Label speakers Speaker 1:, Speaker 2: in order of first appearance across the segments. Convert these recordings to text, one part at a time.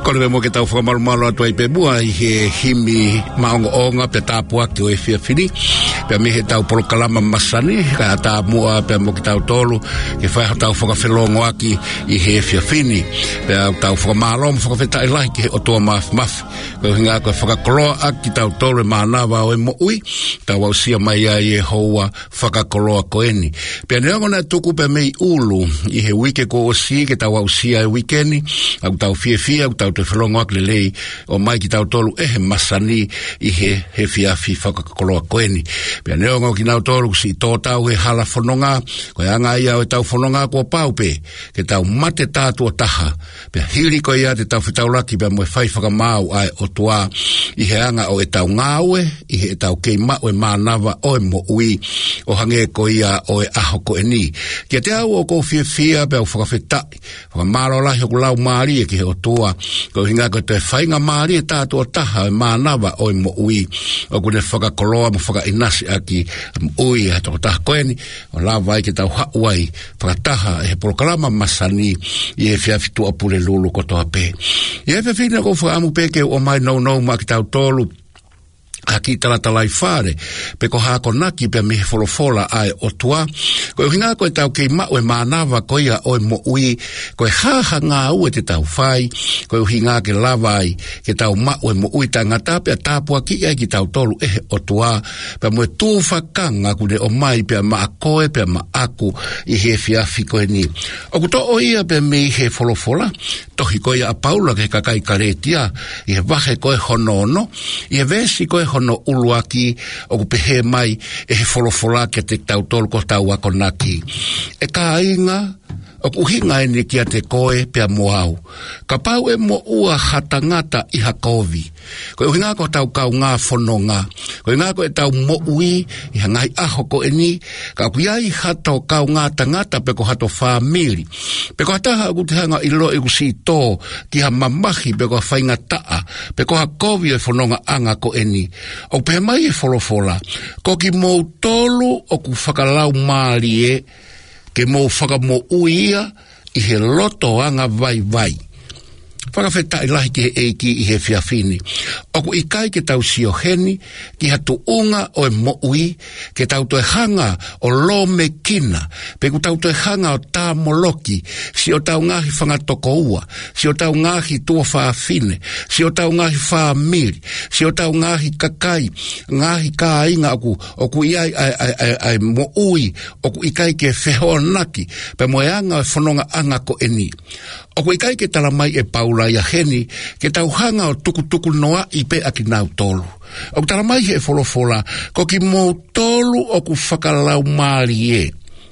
Speaker 1: Kore mo ke tau whakamalo atu ai pe mua I he himi maonga pe tāpua ki o e whiawhini. Pea me he tau polokalama masani, ka tā mua pea mo ki tau tolu, ke whaiha tau whakawhelongo aki I he whiawhini. Pea tau whakamalo mo whakawheta I lahi ki he otoa mafi. Koe hinga koe whakakoloa aki tau tolu e mānawa o e mo ui, tau au sia mai ai e hoa whakakoloa koeni. Pea neongo na tuku pe mei ulu, I he wike ko o si, ke tau au sia e wikeni, au tau whiawhia, au tau te whelongo aki le lei, o mai ki tau tolu e he masani I he whiawhi whakakoloa koeni. Pea neongo ki nau tolu si tō tau he hala whanonga, koe anga ia o e tau whanonga kua paupe, ke tau mate tātua taha. Pea hiri koe ia te tau whitaulaki, pea moe whai whakamau ai o tua I he anga o e tau ngāwe, I he tau keima o e mānawa o e mo ui, o hange ko ia o e aho ko e ni. Kia te au o ko whiawhia, pea o whakawhetai, whakamaro lahi o ku lau maari e ki he o tua, ko hinga ko te whainga maari e tātua taha o e mānawa o e mo ui, o kune whakakoloa mo whakainasi aki ui e toko taha koeni, o la vai ke tau hauai, whakataha e he polokalama masani I he whiawhitu a pule lulu kotoa pe. I he whiawhina ko whaamu peke o mai nau ma ki tau tolu, aki talatalai whare, pe ko hako naki pe mihe wholofola ai o tua. Ko hinga koe tau kei mau e mānawa ko ia o e mo ui, ko e haha ngā ue te tau whai, ko hinga ke lawai, ke tau mau e mo ui tangata pe a tāpua ki ai ki tau tolu e o tua, pe mo e tūwhakanga kune o mai pe a maa koe pe a maa aku I he whiawhi koe ni. O kuto o ia pe mihe wholofola, tohi koe a Paula ke kakai karetia, I he wahe koe honono, I he vesi koe hono uluaki o kupehe mai e he wholofola ke te tau tolu ko tau wako naki. E ka inga o kuhinga ene kia te koe pea moau. Ka pau e mo ua hatangata I hakovi. Ko e hinga ko tau kau ngā whanonga. Ko e hinga ko e tau mo ui I hangai aho ko e ni. Ka kuiai hato kau ngā tangata pe ko hato whamiri. Pe ko hataha o te hanga I lo e kusi tō ki ha mamahi pe ko whainga taa. Pe ko hakovi e whanonga anga ko e ni. O pe mai e wholofola. Ko ki mou tolu o ku whakalau maari e ke mō whakamo uia I he loto anga vai. Whakawheta I lahi ki he eiki I he whiawhini. Oku I kai ke tau sioheni, ki hatu unga o e mo ui, ke tau toe hanga o lo me kina, pe ku tau toe hanga o tā moloki, si o tau ngahi whangatoko ua, si o tau ngahi tua whaafine, si o tau ngahi whaamiri, si o tau ngahi kakai, ngahi ka inga oku I ai mo ui, oku I kai ke whehoanaki, pe mo e anga o whanonga anga ko eni. Oku I kai ke tala mai e Paula ia heni, ke tau hanga o tuku noa I pe aki nau tolu. Oku tala mai he wholofola, ko ki mō tolu o ku whakalau maari e.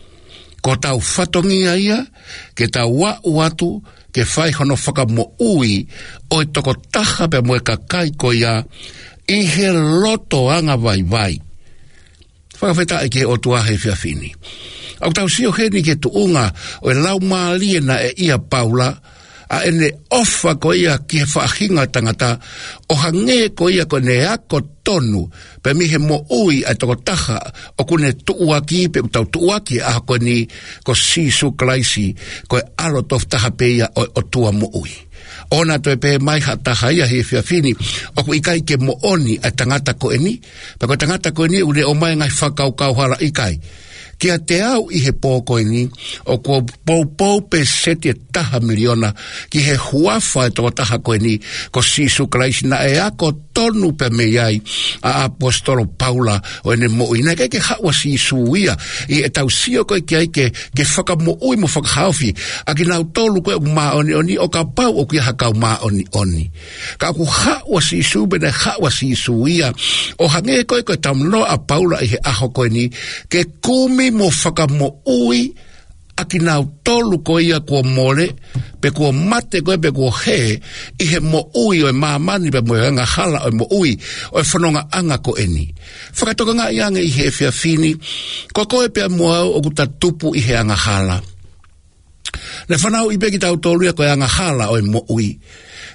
Speaker 1: Ko tau whatongia ia, ke tau watu, ke whai hono whakamo ui, o e toko taha pe mo e kakai ko ia, I he loto anga vai. Whakawheta e ke o tuahe whiawhini. Au tau sio heni ke tuunga o e lau maaliena e ia Paula, a ene ofa ko ia ki he whaahinga tangata, o hange ko ia ko ne ako tonu, pe mihe mo ui a toko taha, o kune tuuaki, pe utau tuuaki a ko ni, ko sisu klaisi, ko e alo tof taha pe ia o tua mo ui. Ona to e pe mai hataha ia he whiawhini, o ku ikai ke mo oni a tangata ko eni, pe ko tangata ko eni une o mai ngai whakau hala ikai. Kia te au I he pōko ni, o ko pou pe seti e taha miliona, ki he huafa e toko taha koe ni, ko sisu klaisi na e ako tonu pe me iai, a apostolo Paula, o ene mo ina, ke hawa sisu ia, I e tau sio koe ki ai ke whakamo ui mo whakahaufi, a ki nau tolu koe o maa oni, o ka pau o kia hakau maa oni. Ka aku hawa sisu, bene hawa sisu ia, o hange koe tam no a Paula I he aho koe ni, ke kumi mo whakamo ui a ki nau tolu ko ia kua mole, pe kua mate koe pe kua he, I he mo ui o e maamani pe mo e anga hala o e mo ui o e whanonga anga ko eni. Whakatoka ngā ianga I he whiawhini, ko koe pe mo au o kuta tupu I he anga hala. Le whanau I pe ki tau tolu ia ko e anga hala o e mo ui.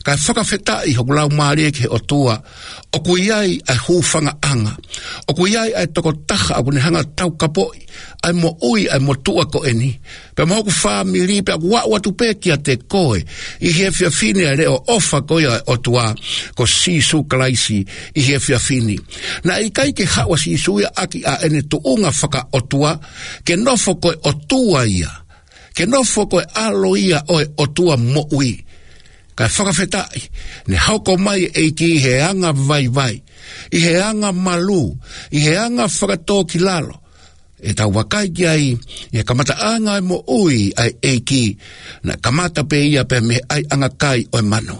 Speaker 1: Ka whakawheta I hoku lau maari ke o tua, o kuiai ai hūwhanga anga, o kuiai ai toko taha a kune hanga tau kapoi, ai mo ui ai mo tua ko eni, pe moku whamiri pe aku watu pe kia te koe, I he whiawhine a reo ofa koia o tua, ko sisu kalaisi I he whiawhine. Na I kai ke hawa sisu ia aki a ene tuunga whaka o tua, ke nofo koe o tua ia, ke nofo koe alo ia oe o tua mo ui. Ka whakawhetai, ne hauko mai ki he anga vai, I he anga malu, I he anga whakatoki lalo. E tau wakai ki ai, I kamata anga mo ui ai ki, na kamata pe ia pe me ai anga kai o mano.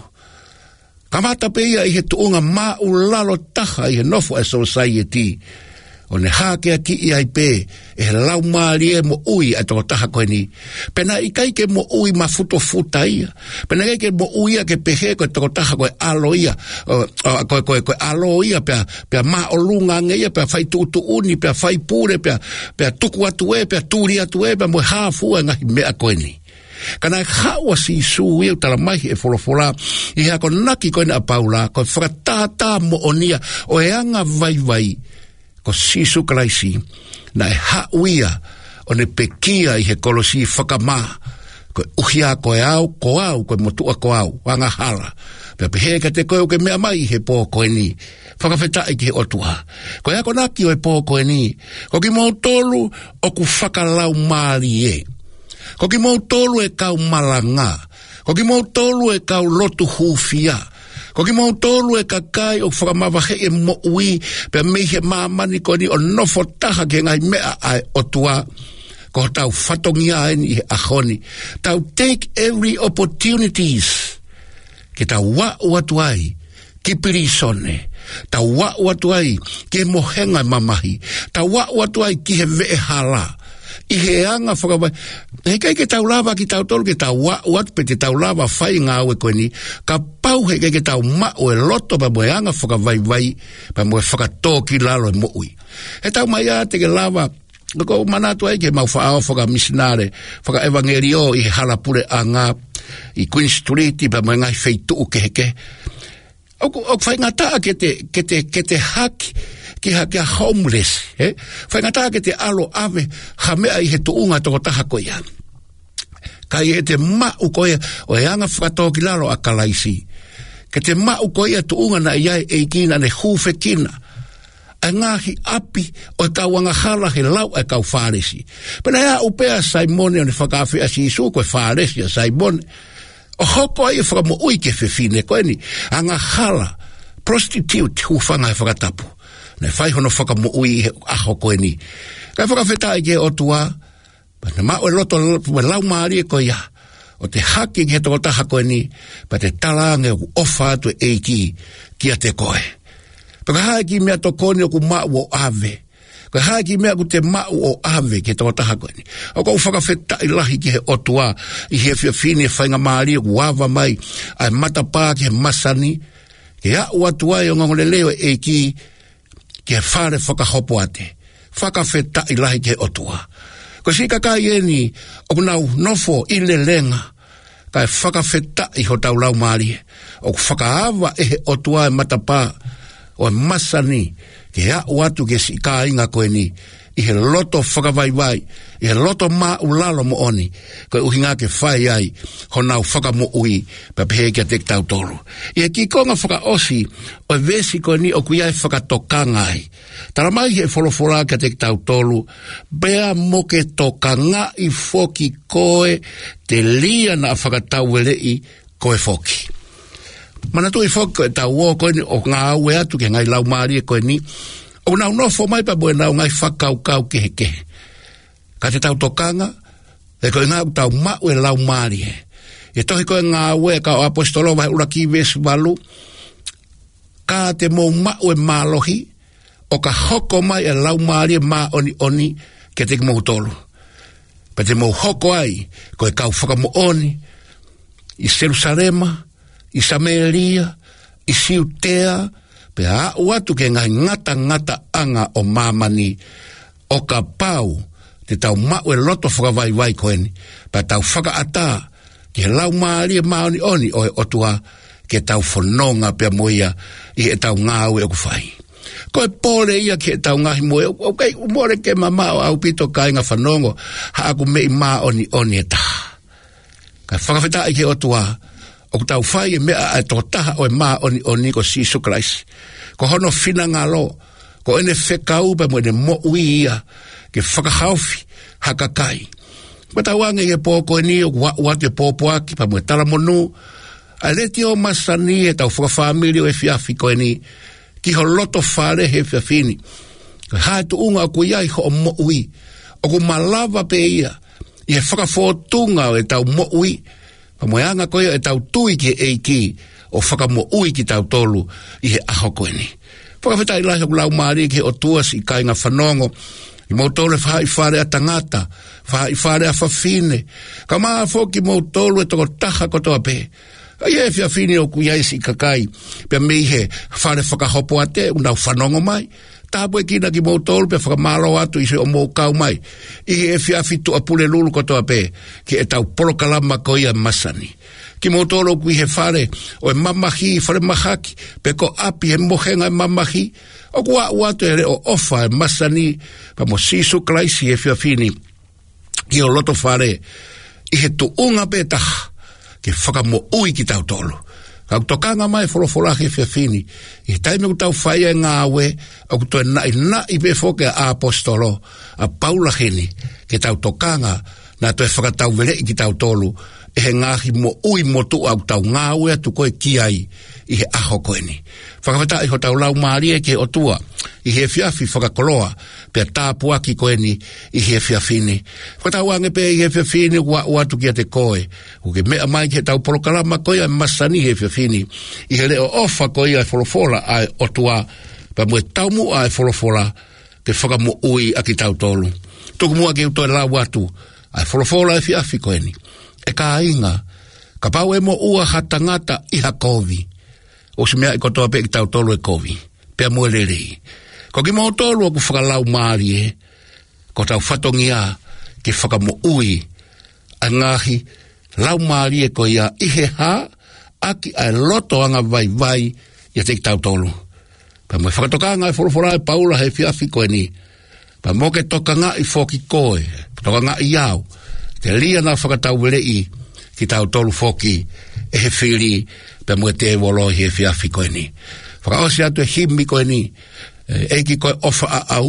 Speaker 1: Kamata pe ia I he tuunga mau lalo taha I he nofo e society. O ne hake ki I ai pe, e lau maari e mo ui ai toko taha koe ni. Pena I kai ke mo ui mafuto futa ia. Pena kai ke mo ui a ke pehe koe toko taha koe alo ia. Koe alo ia pea maa o lunga nge ia, pea fai tuutu uni, pea fai pure, pea tuku atu e, pea turi atu e, pea moe hafu e ngahi mea koe ni. Kana hawa si su ia tala mai e folofola, I hako naki koe na paula, koe whakatata mo onia, o e anga vai, ko sisu kalaisi, na e hauia o ne pekia I he kolosi whakama, ko uhia ko au, ko motua ko au, wanga hala. Pea pehe ka te koe o ke mea mai he pō koe ni, whakawhetai ki he otua. Ko ea ko naki o e pō koe ni, ko ki mau tolu o ku whakalau maari e. Ko ki mau tolu e kau malanga, ko ki mau tolu e kau lotu hufia, ko ki mau tolu e kakai o whakamawahe e mo ui, pe mei he mamani ko ni o nofo taha ke ngai mea ai otua, ko tau whatongia ai I ahoni. Tau take every opportunities, ke tau watu ai, ki pirisone, tau watu ai, ke mohenga mamahi, tau watu ai ki he vee hala, I he anga whakawai. He kai ke tau lava ki tau tolu ke tau wat pe te tau lava whai ngā ue koe ni, ka pau he kai ke tau mao e loto pa moe anga whakawai, pa moe whakatō ki lalo e moui. He tau mai a te ke lava, ko manatu ai ke mau whaao whaka misinare, whaka evangelio I he halapure a ngā, I Queen Street, pa moe ngai wheitu ke heke. O whai ngata ke te haki, ki homeless, whai ngata ke te alo ave, hamea I he tuunga toko taha koe ia. Kai e te mau koe, o e anga whakatoki lalo a kalaisi. Ke te mau koe ia tuunga na iai e kina ne hufe kina. A ngahi api o tau anga hala he lau e kau whāresi. Pena ea upea Saimone o ne whakawhia si isu koe whāresi a Saimone. O hoko ai e whakamo ui ke whiwhine koe ni, anga hala, prostitute hufanga e whakatapu. Nei whai hono whakamo ui aho koe ni. Kai whakawhetai ke o tua, na mao e loto me lau maari e koe ia, o te haki he toko taha koe ni, pa te talange o ofa atu e ki a te koe. Paka hae ki mea to kone o ku mao o ave, ka hae ki mea ku te mao o ave ke toko taha koe ni. O kou whakawhetai lahi ki he o tua, I he whiawhine whainga maari o ku wava mai, ai matapā ki he masani, ke au atu ai o ngangole leo e ke whare whakahopo ate, whakawhetai lahi ki he o tua. Ko si kakai e ni, o kunau nofo I le lenga, kai whakawhetai ho tau lau maari, o whakaawa he o tua e matapā, o masani, ke au atu ke si ka inga koe ni, I he loto whakawaiwai, I he loto maa ulalo mo oni, koe uhinga ke whai ai, ho nau whakamo ui, pa pehe kia te tau tolu. I he ki konga whakaosi, o vesi koe ni o kuiai whakatokanga ai. Tara mai he wholofora kia te tau tolu, bea mo ke tokanga I foki koe, te lia na whakatau welei koe foki. Mana tu I foki koe tau o koe ni, o ngā aue atu ke ngai lau maari e koe ni, o nau nofo mai pa boe nau ngai whakau kehe kehe. Ka te tau tokanga, e koe ngā tau mau e lau maari e. E tohi koe ngā ue ka o apostolo vai ura ki vesi walu, ka te mou mau e mālohi, o ka hoko mai e lau maari e mā oni ke te mou tolu. Pa te mou hoko ai, koe kau whakamo oni, I Jerusalema, I Samaria, I Siutea, pe a watu ke ngai ngata anga o mamani o ka pau te tau mau e loto whakawaiwai koeni pa tau whakaata ke lau maari e maoni oni o e otua ke tau whanonga pia moia i e tau ngāu e kuwhai. Ko e pōre ia ke tau ngahi moe, okay, umore ke mamao au pito kai ngā whanongo, ha aku mei mā oni e taha. Ka whakawhita i ke otua, o ku tau whai e mea e tō taha o e mā oni ko Sisu Kraisi. Ko hono whina ngā lo, ko ene whekau pa mo ene mo ui ia, ke whakahauwhi, hakakai. Ko tau ange e pōko e ni o watu e pōpoaki pa mo e tala monu, a leti o masani e tau whakawhamiri o e whiawhi ko e ni, ki ho loto whare he whiawhini. Hae tu unga o ku iai ho o mo ui, o ku malawa pe ia, i he whakawhotunga o e tau mo ui, pa mo e anga koe e tau tui ki e ki, o whakamo ui ki tau tolu, i he aho koe ni. Whakawhetai lahi o lau maari ki o tuas i kai ngā whanongo, i mō tolu e whai whare a tangata, whai whare a whawhine, ka maa whoki mō tolu e toko taha kotoa pe. Ai e whiawhini o kuiai si kakai, pia mei he whare whakahopo ate, unau whanongo mai, tāpu e kina ki mō tolu, pia whakamalo atu i se o mō kau mai, i he whiawhitu a pule lulu kotoa pe, ki e tau polokalama koia masani. Ki mō tolu kui he whare, o e mamahi, whare mahaki, pe ko api he mohenga e mamahi, o kua uatu e re o ofa e masani, pa mo Sisu Kraisi e whiawhini, ki o loto whare, i he tu unga pe taha, ke whakamo ui ki tau tolu. Ka kutokanga mai wholofolahi whiawhini, i taime ku tau whaia ngā awe, o kutoe nai pe whoke a apostolo, a Paula heni, ke tau tokanga, na toe whakatau vere ki tau tolu, e he ngāhi mo ui motu au tau ngā awe atu koe kiai, i he aho koe ni. Whakawhata i ho tau lau maarie ke o tua, i he whiawhi whakakoloa, pia tāpuaki koe ni, i he whiawhini. Whakatau ange pe i he whiawhini watu ki a te koe, uke mea mai ke tau porokalama koe a masani he whiawhini, i he leo ofa koe a wholofola a o tua, pa mue tau mua a wholofola, ke whakamo ui a ki tau tolu. Tuku mua ke utoe la watu, a wholofola e whiawhi koe ni. E ka inga, ka pau e mo ua hatangata i ha kovi. O se mea i kotoa pe ki tau tolu e kovi. Pea mua lerei. Ko ki mo tolu aku whakalau maari e, ko tau whatongia ki whakamo ui, a ngahi, lau maari e ko ia ihe ha, aki a loto anga vai i a te ki tau tolu. Pa mua whakatokanga e wholofora e paula he whiawhi koe ni. Pa mo ke toka ngā i whoki koe, toka ngā i au, te lia nā whakatau werei ki tau tolu whoki e he whiri pe mua te wolo he whiawhi koe ni. Whakaosi atu e himi koe ni, e ki koe ofa a au,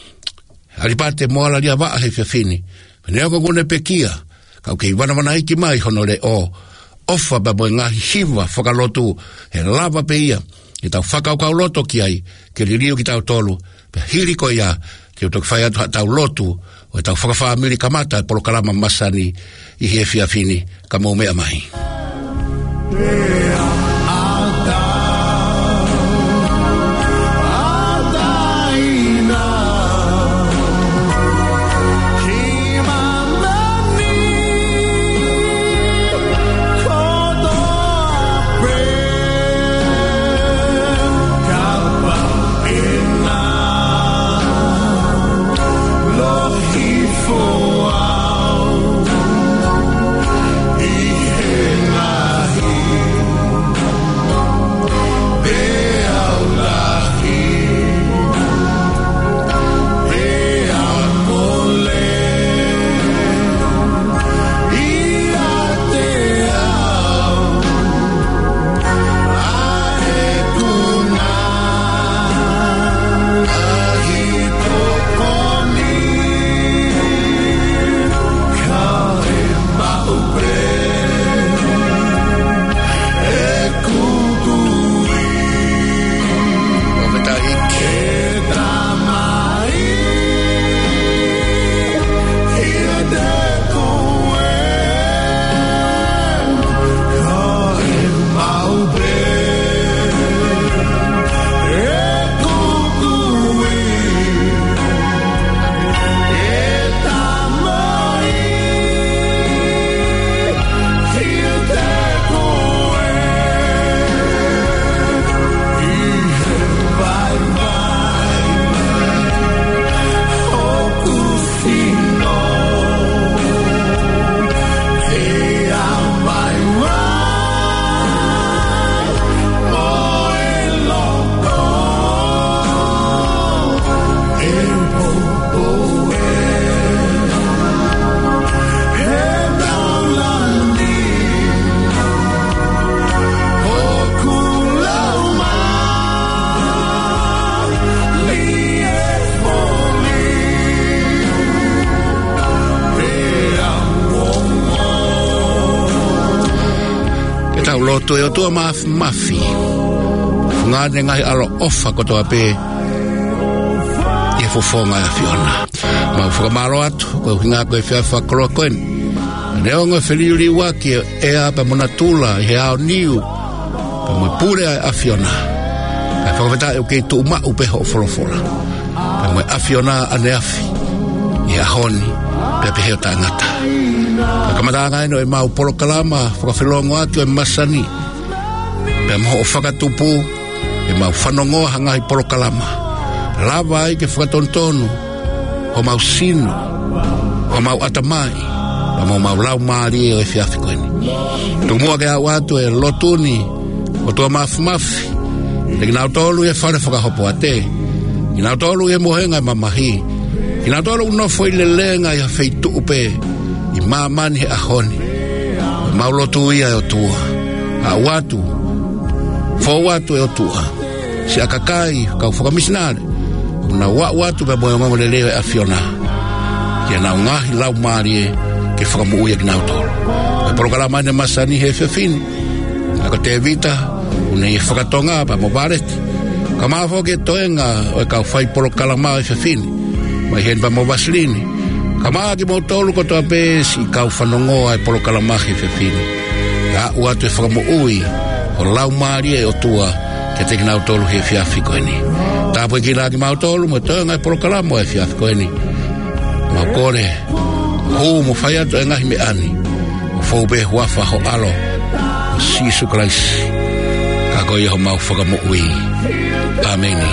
Speaker 1: aripate moala lia waa he whiawhini. Nea ko ngune pe kia, kau kei wana iki mai honore o ofa pe mua ngahi hiwa whakalotu he lava pe ia, ki tau whakaukau loto ki ai, ke lirio ki tau tolu, pe hiri koe ia, ki o toki whai atu tau lotu, o tau whakawhamiri kamata e polokalama masani i he whiawhini ka mō mea mai. tau loto e o tua mafi. Ngane ngai alo ofa kotoa pe e fofonga e fiona. Ma whakamaro atu, koe hinga koe whiawha koroa koen. Neo ngoi whiliuri waki e a pa mona tula, he ao niu, pa mo pure a fiona. Kai whakawheta e o kei tu uma upe ho wholofora. Pa mo a fiona ane afi, e a honi, pe pe heo ta ngata. Ka kamatanga eno e mau polo kalama, whakawhilongo atu e masani. Pe mo o whakatupu, e mau whanongoa hangai polo kalama. Lava ai ke whakatontonu, o mau sino, o mau atamai, o mau lau maari e o e whiawhi koeni. Tumua ke au atu e lotuni, o tua mafi. Te kinau tolu e whare whakahopo a te. Kinau tolu e mohenga e mamahi. Kinau tolu unofo i lelenga i a feitu upe, i mamani he ahoni. Mau lotu ia e o tua. A watu, fo watu e o tua. Si akakai, kau whakamisinare. Na watu pe moe ngamo le leo e a fiona. Kia na ngahi lau maari e ke whakamu uia ki nau tolo. E porokala mane masani he whiawhini. Ako te vita, une i whakatonga pa mo bareti. Ka maafo ke toenga o e kau whai porokala maa e whiawhini. Mai hen pa mo vaslini. Ka maa ki mo tolu kotoa pēsi kau whanongoa e porokala maa he whiawhini. Ka watu e whakamu ui o lau maari e o tua ke te ki nau tolu he whiawhi koeni. Tāpoi ki laki mau tolu, mo toa ngai porokala mo e whiawhi koeni. Mau kore, huu mo whai atu e ngahi me ani. O whaupe huafa ho alo, o Sisu Christ. Ka koe ho mau whakamu ui. Ameni.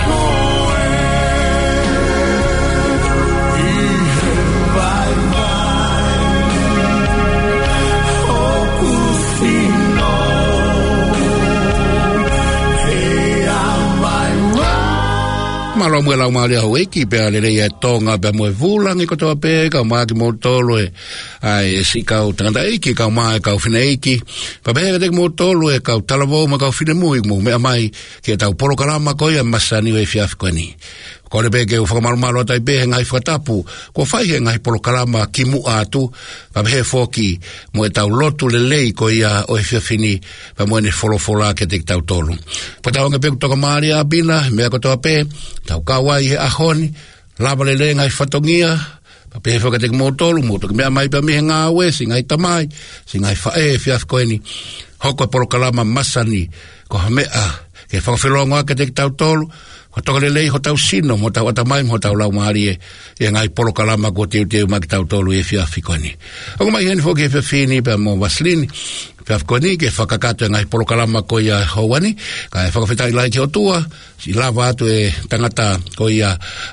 Speaker 1: Malo mwe lau maali au eki pe alele e tonga pe mwe vulangi kotoa pe kau maa ki mo tolu e ai si kau tangata eki kau maa e kau fina eki pa pehe te mo tolu e kau talavo ma kau fina mui mo me amai ke tau poro kalama koia masani o e fiaf koeni kore pe ke ufakamalumalo atai pe he ngai whakatapu ko whai he ngai poro kalama ki mu atu pa pehe foki mo e tau lotu le lei koia o e fiafini pa mo ene wholofola ke te tau tolu pa tau nge pe kutoka maari a bina mea kotoa pe tau kawai he ahoni, lava le ngai whatongia, pa pehe whakatek mo tolu, mo toki mea mai pa mihe ngā ue, si ngai tamai, si ngai whae, whiaf koeni, hoko e porokalama masani, ko ha mea, ke whakawhilongo ake te tau tolu, ko toka le lei ho tau sino, mo tau atamai, mo tau lau maari e ngai porokalama ko teu ma ki tau tolu e whiaf koeni. Ako mai heni whoki e whiafini, pa mo vaslini, whiaf koeni, ke whakakato e ngai porokalama ko ia hauani, ka e whakawhitai lai ki o tua, si lava atu e tangata ko ia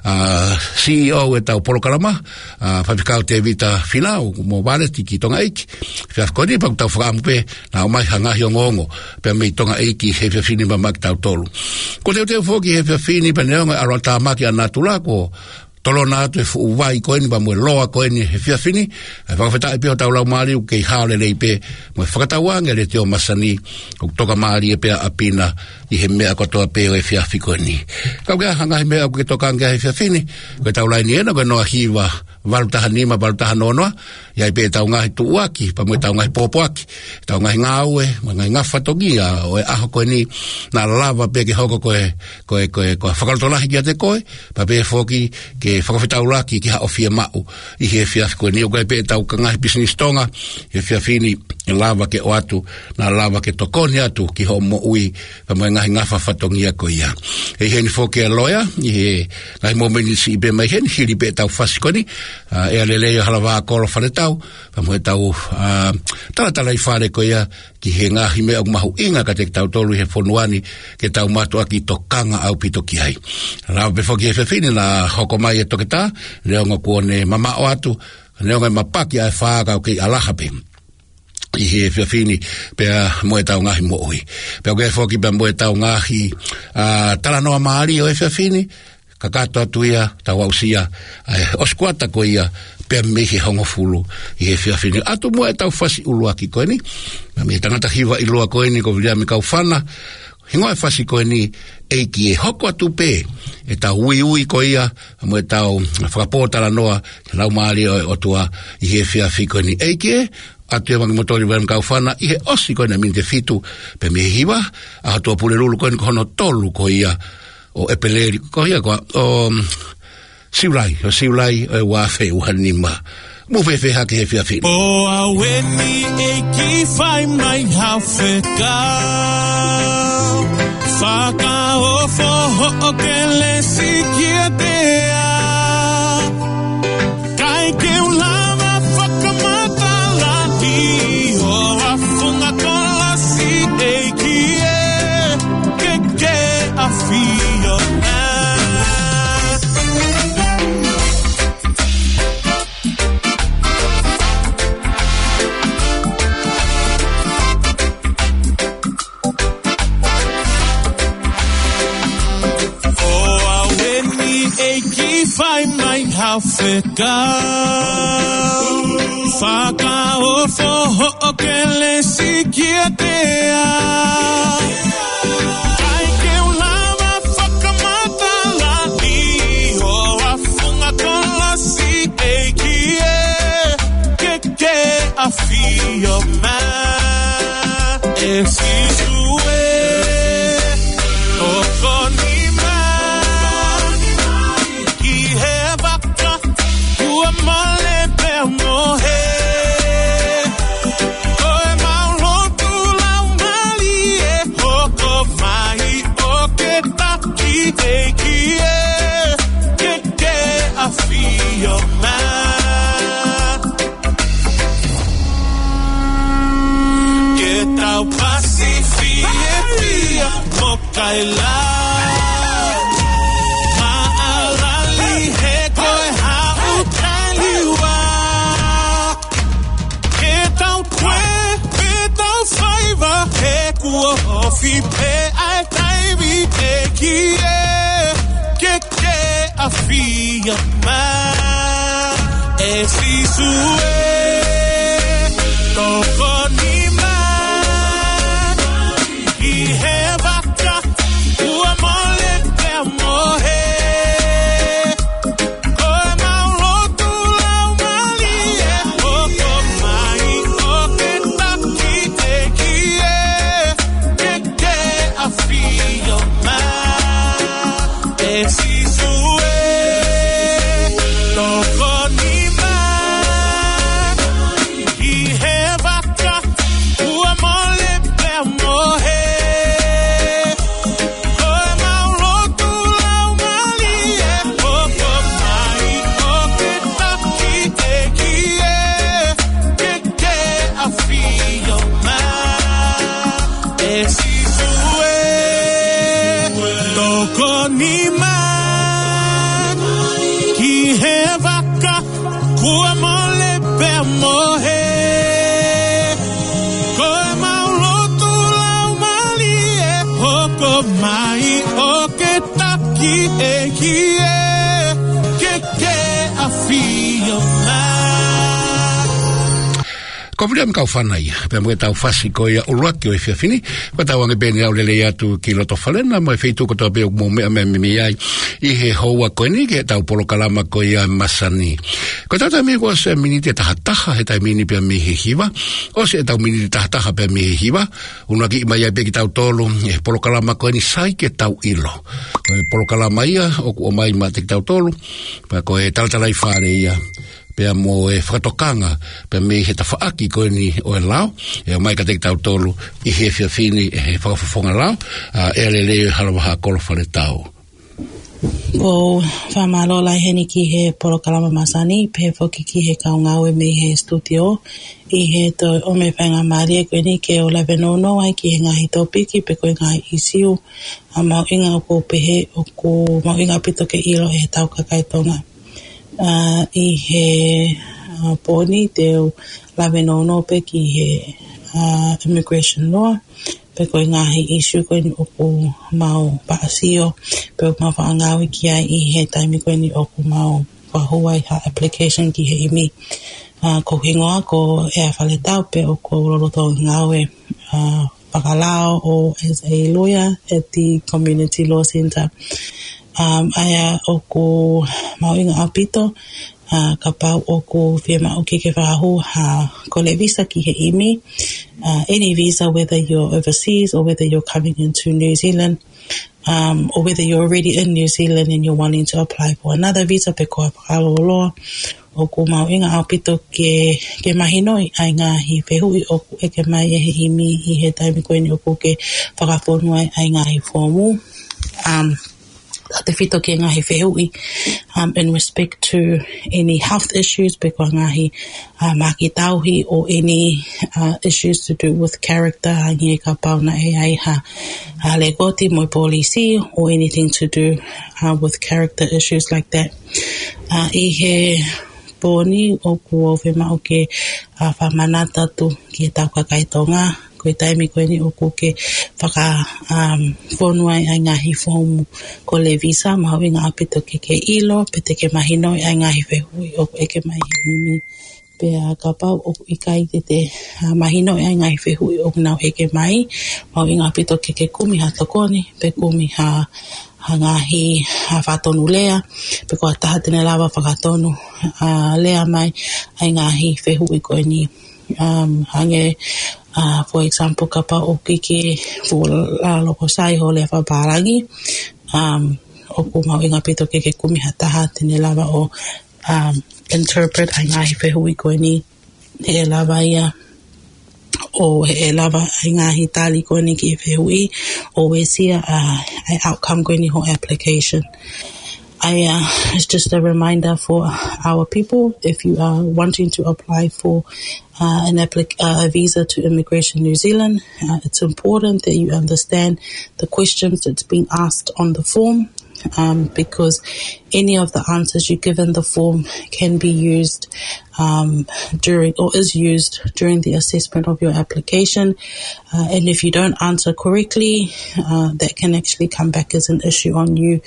Speaker 1: CEO e tau porokalama, whawhikau te vita whinau, mo waleti ki tonga eiki, whiaf koeni, pa tau whakamupe, na o mai hangahi o ngongo, pe mei tonga eiki he whiafini ma maki tau tolu. Ko teu whoki he whiafini, pa neonga aro tamaki anatula ko, tolo na atu e fuuwai koeni pa mwe loa koeni he whiawhini e whakawheta e peo tau lau maari u kei haole lei pe mwe whakatawange le teo masani u toka maari e pea apina i he mea kotoa peo e whiawhi koeni kau kea hangahi mea ku ke toka angea he whiawhini koe tau lai ni ena koe noa hiwa valutaha nima valutaha nonoa iai pe tau ngahi tuuaki pa mwe tau ngahi popoaki tau ngahi ngaue mwe ngahi ngawhatongia o e aho koeni na lava pe ke hoko koe whakalotolahi kia te koe pa pe foki ke whakawhetau laki ki ha ofia mau i he whiawhi koeni o koe pe tau ka ngahi business tonga he whiawhini e lava ke o atu na lava ke tokoni atu ki ho mo ui pa mwe ngahi ngawhatongia koe ia e heni foki a loya i he ngahi momeni si ibe mai heni hiri pe tau whasi koeni e aleleo halawa kolo whanetau pa mwe tau talatala i whare koe ia ki he ngahi mea mahu inga ka te tau tolu he whonuani ke tau matua ki tokanga au pito ki hai rao pe foki he whiawhini na hoko mai e toketa leonga kuone mama o atu leonga mapaki a whaaka o kei alaha pe i he whiawhini pea moe tau ngahi mo oi pea koe foki pea moe tau ngahi talanoa maari o he whiawhini ka kato atu ia tau ausia oskuata ko ia pea mehi hongo fulu i he whiawhini atu moe tau whasi uluaki koeni me tangata hiwa i lua koeni ko vilia me kau whana hingoe whasi koeni eiki e hoko atu pe e tau ui ko ia mo e tau whakapōtala noa lau maari o tua i he whiawhi koeni eiki e atu wangi motori wan kaufana i he osi koe na min te fitu pe me hiwa a hatua pule lulu koe ko hono tolu ko ia o epeleri ko ia ko o siulai o wafe uhanima mo fe hake he fia fina
Speaker 2: o a weni e ki fai mai hafeka faka o fo o ke le sikia dea kai ke ulama whakamata la di o a funga kola si e kie ke a fio Fai mai hawheka Whaka o whoho o ke le sikia tea Kai ke ulama whakamata la i o a funga kola si e kie a fio ma e si sue o koni mole pe mohe Koe mauro tu lau mali e hoko mai o ke taki e kie ke a fio ma Ke tau pasi fia mo kaila Fi pe ai taibi te kie a fia ma e si sue toko ni ma I he vaka ua mole pe mohe koe mauro tu lau mali e hoko mai o ke taki te a fio ma e si sue toko ni ma I he vaka ua mole pe mohe koe mauro tu lau mali e hoko mai o ke taki te kie a fio ma e si Toko ni ma Ki he vaka Kua mole pe mohe Koe mauro tu lau mali e hoko mai o ke taki e kie a fio ma
Speaker 1: Ko vile mkau whanai, pe mwe tau whasi ko ia uruaki o e whiawhini, ko tau ange bene au lele atu ki loto whalena, mo e wheitu ko tau peo mo mea mea mimi ai, I he houa koe ni, ke tau polo kalama ko ia masani. Ko tau tau mea kua se miniti e tahataha, he tai mini pia mi he hiwa, o se e tau miniti tahataha pia mi he hiwa, unuaki ima ia pe ki tau tolu, e polo kalama ko ni sai ke tau ilo. Ko e polo kalama ia, o ku o mai ma te ki tau tolu, pa ko e talatalai whare ia, pea mo e whakatokanga pea me he tawhaaki koe ni o e lao e o mai ka teki tau tolu I he whiawhini e he whakafofonga lao e ale leo halawaha kolowhare tau
Speaker 3: O whamalola heni ki he polo kalama masani pe whoki ki he kaungawe me he studio I he to o me whainga maria koe ni ke o lawe nono ai ki he ngahi topiki pe koe ngahi isiu a mau inga o ko pehe o ko mau inga pito ke ilo he tau kakaitonga I he poni te lawe nono pe ki he immigration law pe koe ngahi issue koe ni oku mau paasio pe o mau whaangawi ki ai I he taimi koe ni oku mau whahuai ha application ki he imi ko hingoa ko ea whaletau pe o ko roroto ngawe whakalao o as a lawyer at the Community Law Centre aya o ko mau inga apito ka pau o ko whima o ke whakaho ko le visa ki he imi. Any visa, whether you're overseas or whether you're coming into New Zealand, or whether you're already in New Zealand and you're wanting to apply for another visa, pe koa whakaloloa, o ko mauinga au pito ke mahinoi ai ngahi whehui o ku eke mai e he imi I he taimi koeni o ku ke whakawhonua ai ngahi whomu. Te whito ke ngahi whehui in respect to any health issues, pe koa ngahi maki tauhi, or any issues to do with character, hangi e ka pau na e ai ha legoti moi polisi, or anything to do with character issues like that. I he poni o kua whima o ke whamanata tu ki tau kakaitonga, koe taimi koeni o ko ke whaka whonua ai ngahi whomu ko le visa, maui ngā apito ke ilo, pe te ke mahinoi ai ngahi whehui o ko eke mai himi. Pea ka pau o ikai te mahinoi ai ngahi whehui o nau eke mai, maui ngā apito ke kumi ha tokoni, pe kumi ha ngahi whatonu lea, pe koa taha tene lawa whakatonu lea mai ai ngahi whehui koeni. Hange, for example, ka pa o kike fu la loko sai ho le whaparangi, o ku mau inga pito ke kumi hataha tene lava o interpret ai ngahi whehui koeni, he lava ia, o he lava ai ngahi tali koeni ki whehui, o we sia ai outcome koeni ho application. It's just a reminder for our people, if you are wanting to apply for a visa to Immigration New Zealand, it's important that you understand the questions that's being asked on the form, because any of the answers you give in the form can be used is used during the assessment of your application, and if you don't answer correctly, that can actually come back as an issue on you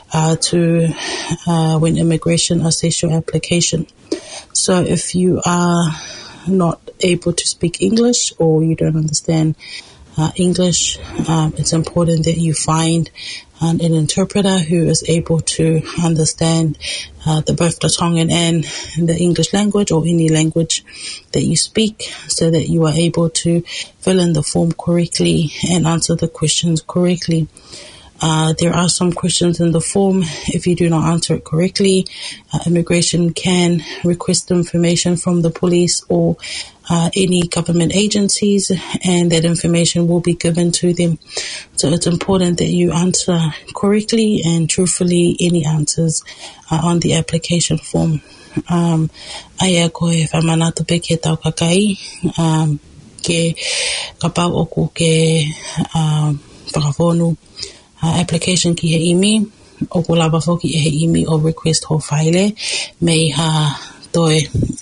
Speaker 3: when immigration assess your application. So if you are not able to speak English, or you don't understand English, it's important that you find an interpreter who is able to understand both the Tongan and the English language, or any language that you speak, so that you are able to fill in the form correctly and answer the questions correctly. There are some questions in the form. If you do not answer it correctly, immigration can request information from the police or any government agencies, and that information will be given to them. So it's important that you answer correctly and truthfully any answers on the application form. Aia koe whamanatu pe ke tau kakai, ke kapau oku ke whakawhonu application ki he imi, o ko lava foki e he imi o request ho whaile, mei ha toi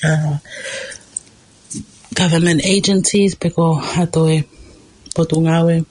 Speaker 3: government agencies, peko ha toi potungawe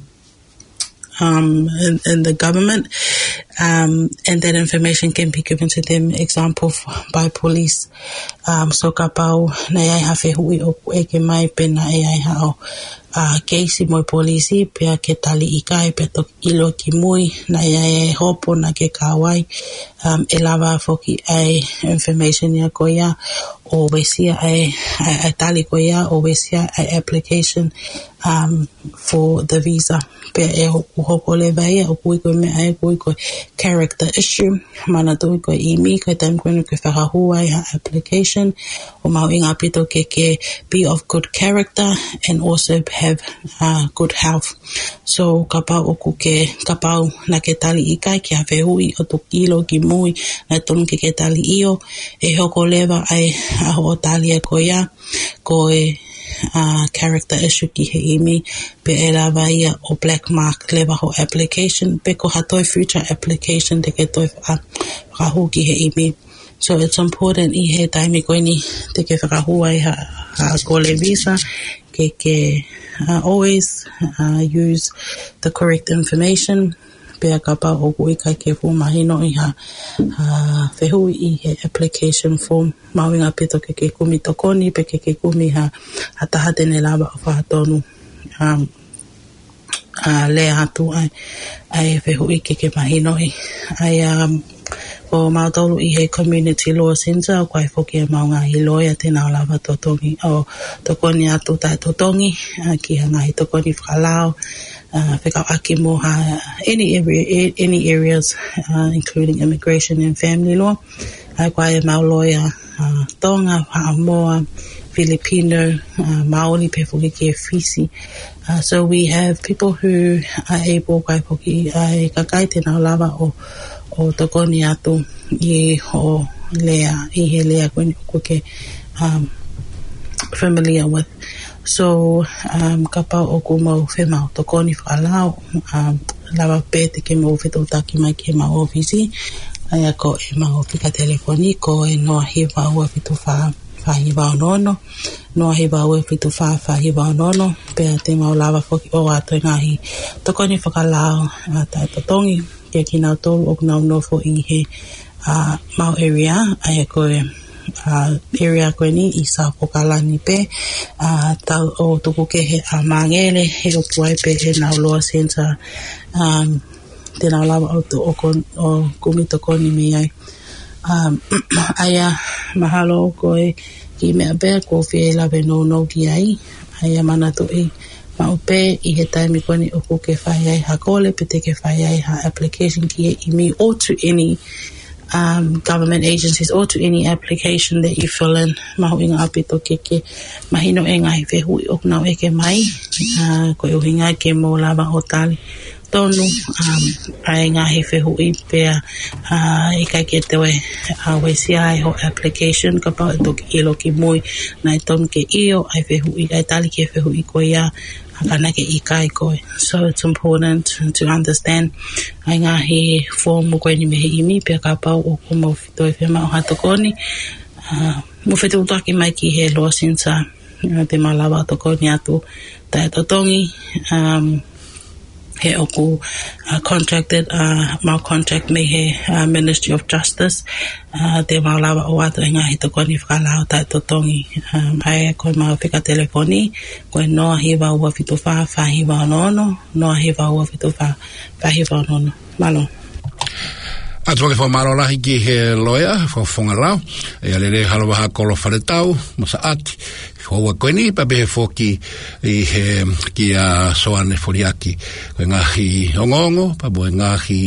Speaker 3: in the government, and that information can be given to them, example by police. So ka pau na iai ha whehui o eke mai pena iai ha o keisi moi polisi, pea ke tali ikai, pea tok ilo ki mui, na iai hopo na ke kawai, e lava foki ai information ia koia, o wesia ai tali koia, o wesia ai application for the visa. Pea e hoko le vai, o kui koe me ai, kui koe character issue, mana tui koe imi, koe taim koe nuke whakahua ai ha application, o mau inga pito ke be of good character, and also have good health. So ka pau oku ka pau na ke tali ikai, ki a whehui o to kilo ki mui, na tonu ke tali io, e hoko lewa ai a ho tali e koia, koe character issue ki he imi, pe e lawa ia o black mark lewa ho application, pe ko hatoi future application te ke toi whakahu ki he imi. So it's important I he taimi koeni te ke whakahu ai ha ko le visa, ke always use the correct information. Pea ka pa o kuika ke fu mahino I ha whehui I he application form, mawinga pito ke kumi tokoni, pe ke kumi ha taha tene lava o whahatonu lea hatu ai whehui ke mahino ai o mautolu I he community law center o kai foki e maunga hi lawyer tēnā o lava totongi o tokoni atu tai totongi ki hanga hi tokoni whakalao whikau aki moha any areas including immigration and family law ai kai e mau lawyer Tonga, Hamoa, Filipino, Maori, Pefuki, Fisi. So we have people who are able kai poki ai kakai tēnā lava o tokoni atu I ho lea, I he lea kweni kuke familiar with. So ka pau o kumau whemau tokoni whakalao lava pēte ke mau whetutaki mai ke mau ofisi ai ko e mau pika telefoni ko e noa he waua fitu whahi waunono noa he waua fitu whahi waunono pēr te mau lava whoki o ato ngahi tokoni whakalao tai totongi ke kinau tolu o kunau nofo I he mau area ai ko e area kweni I sa pokalani pe tau o tuku ke he mangele he o puai pe he nau loa center tēnā lawa o kumi tokoni me ai. Aia mahalo koe ki mea bea ko whie lawe no ki ai. Aia manatu I maupe I he taimi koni o ko ke whai ai ha kole pe te ke whai ai ha application ki I me or to any government agencies or to any application that you fill in. Mahu inga apito ke mahino e ngai whehui o kunau eke mai. Koe uhinga ke mō lawa o tali. Tonu ai ngahi whehui pēr I kai ke tewe wesia ai ho application ka pau e toki ilo ki mui nai tonu ke io ai whehui ai tali ke whehui ko ia akana ke I kai koe. So it's important to understand ai ngahi form mo koe ni mehe imi pēr ka pau o kumo fito e whima o hatokoni mo whetu utaki mai ki he law center te malawa tokoni atu tai totongi he oku contracted mau contract me he Ministry of Justice te mau lawa o atu e ngahi tokoni whakalao tai totongi ai koe mau whika telefoni koe noa he waua fitu whahi wanono noa he waua fitu whahi wanono malo
Speaker 1: Atu ke whamaro lahi ki he loia whawhongarau e alere halawa hakolo wharetau masa ati Hoa koeni pa behe foki I he ki a soane foriaki koe ngahi ongongo pa boe ngahi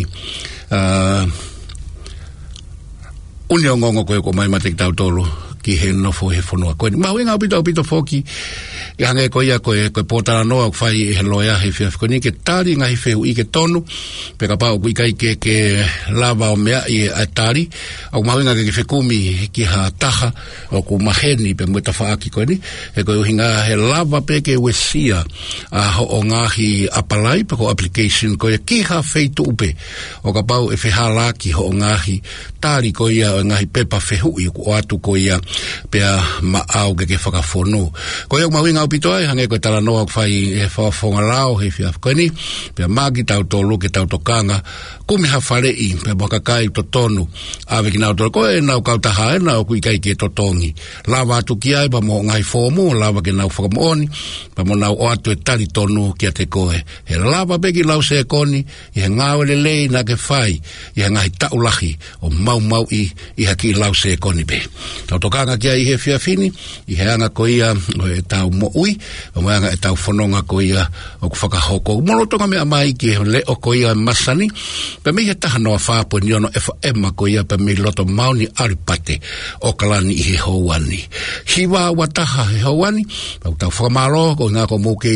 Speaker 1: uni ongongo koe ko mai mate ki tau tolu ki he nofo he whanua koeni mahu inga upito foki I hange koe ia koe pōtara noa o whai he loia he whiawhi koeni ke tari ngahi whehu I ke tonu pe ka pao kui kai ke lava o mea I a tari au mahu inga ke whekumi ki ha taha o ku maheni pe mweta whaaki koeni he koe uhinga he lava pe ke wesia ho o ngahi apalai pe ko application koe ki ha wheitu upe o ka pao e whehalaki ho o ngahi tari koe ia o ngahi pepa whehui o atu koe ia pe ma au ke whakawhono koe au mahu inga upito ai hange koe tala noa kwhai e whawhongarao he whiawhi koeni pe magi tau tolu ke tau tokanga kumi ha wharei pe whakakai to tonu awe ki nau tolu koe nau kautaha e nau kui kai ke totongi lawa atu ki ai pa mo ngai whomu lawa ke nau whakamooni pa mo nau o atu e tari tonu ki a te koe he lawa peki lau se koni I he ngāwele lei na ke whai I he ngai taulahi o mau I haki lau se koni pe tau tokanga ki ai he whiawhini I he anga ko ia o e tau mo ui o mai anga e tau whanonga ko ia o ku whakahoko molotonga mea mai ki he le o ko ia masani pe mi he taha noa whāpo ni ono ema ko ia pe mi loto mauni aripate o kalani I he houani hiwa wataha he houani pau tau whakamaro ko ngā ko mōke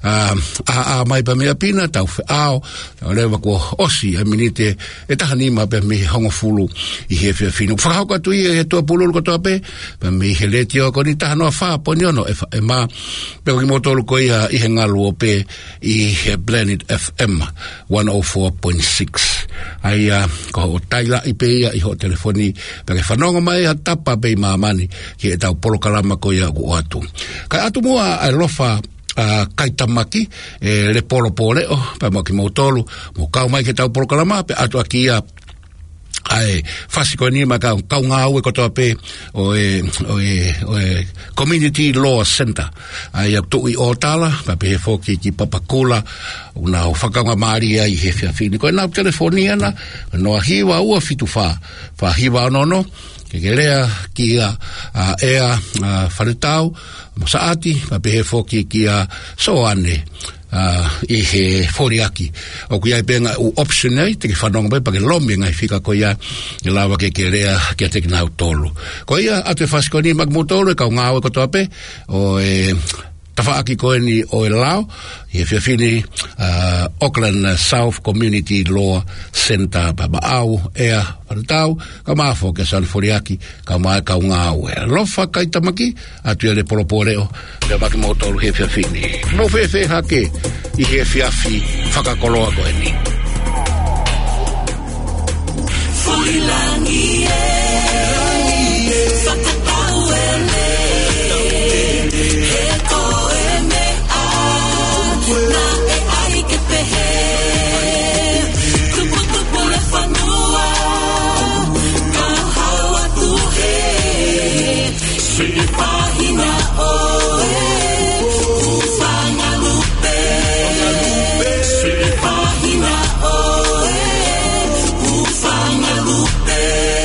Speaker 1: a mai pe mea pina tau whiao o lewa ko osi a minite e taha nima pe mi hongo fulu I he whiawhinu whakahoko atu I he tua pululu ko toa pe mi he leti o ko ni taha noa whāpo ni ono ema pe ki motolu ko ia I he ngalu o pe I he Planet FM 104.6 ai ko o taila I pe ia I ho telefoni pe ke whanonga mai a tapa pe I mamani ki e tau polo kalama ko ia ku atu kai atu mua ai lofa kai tamaki le polo pole o pe mo ki motolu mo kau mai ke tau polo kalama pe atu aki ia ai fasi ko ni maka ka nga o ko to pe o community law center ai to I otala pa pe foki ki papakula una o fakanga maria I he fini ko na telefonia na no hiwa o fitu fa hiwa no ke lea ki ea faretau mosaati pa pe foki ki soane I he foriaki o kuia penga u option ai te whanonga pai pa ke lomi ngai fika ko ia I lawa ke rea ke te kinau tolu ko ia ate whasikoni magmutolo ka ngā ko tope o tawhaaki koe ni o lao I he whiawhini Auckland South Community Law Center pa maau ea whanatau ka maafo ke san foriaki ka mai ka ngā ue lofa kai tamaki atu ia le poroporeo le maki motolu he whiawhini mo whewhe hake I he whiawhi whakakoloa koe ni
Speaker 2: Fuilangi whakatau ele he koe mea na e ai ke pehe tupu le whanua ka hawa tuhe si pahina oe ufanga lupe si pahina oe ufanga lupe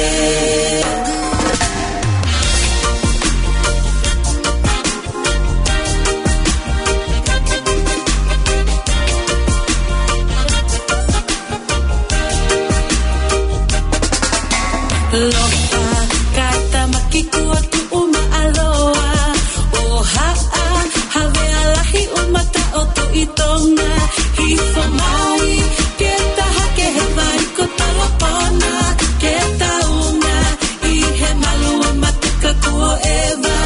Speaker 2: Lofa kata makiku tu uma aloa o haa have alahi umata o tu itonga hifo mai keta hake he vai ko talopona keta unga I he malua matuka kuo eva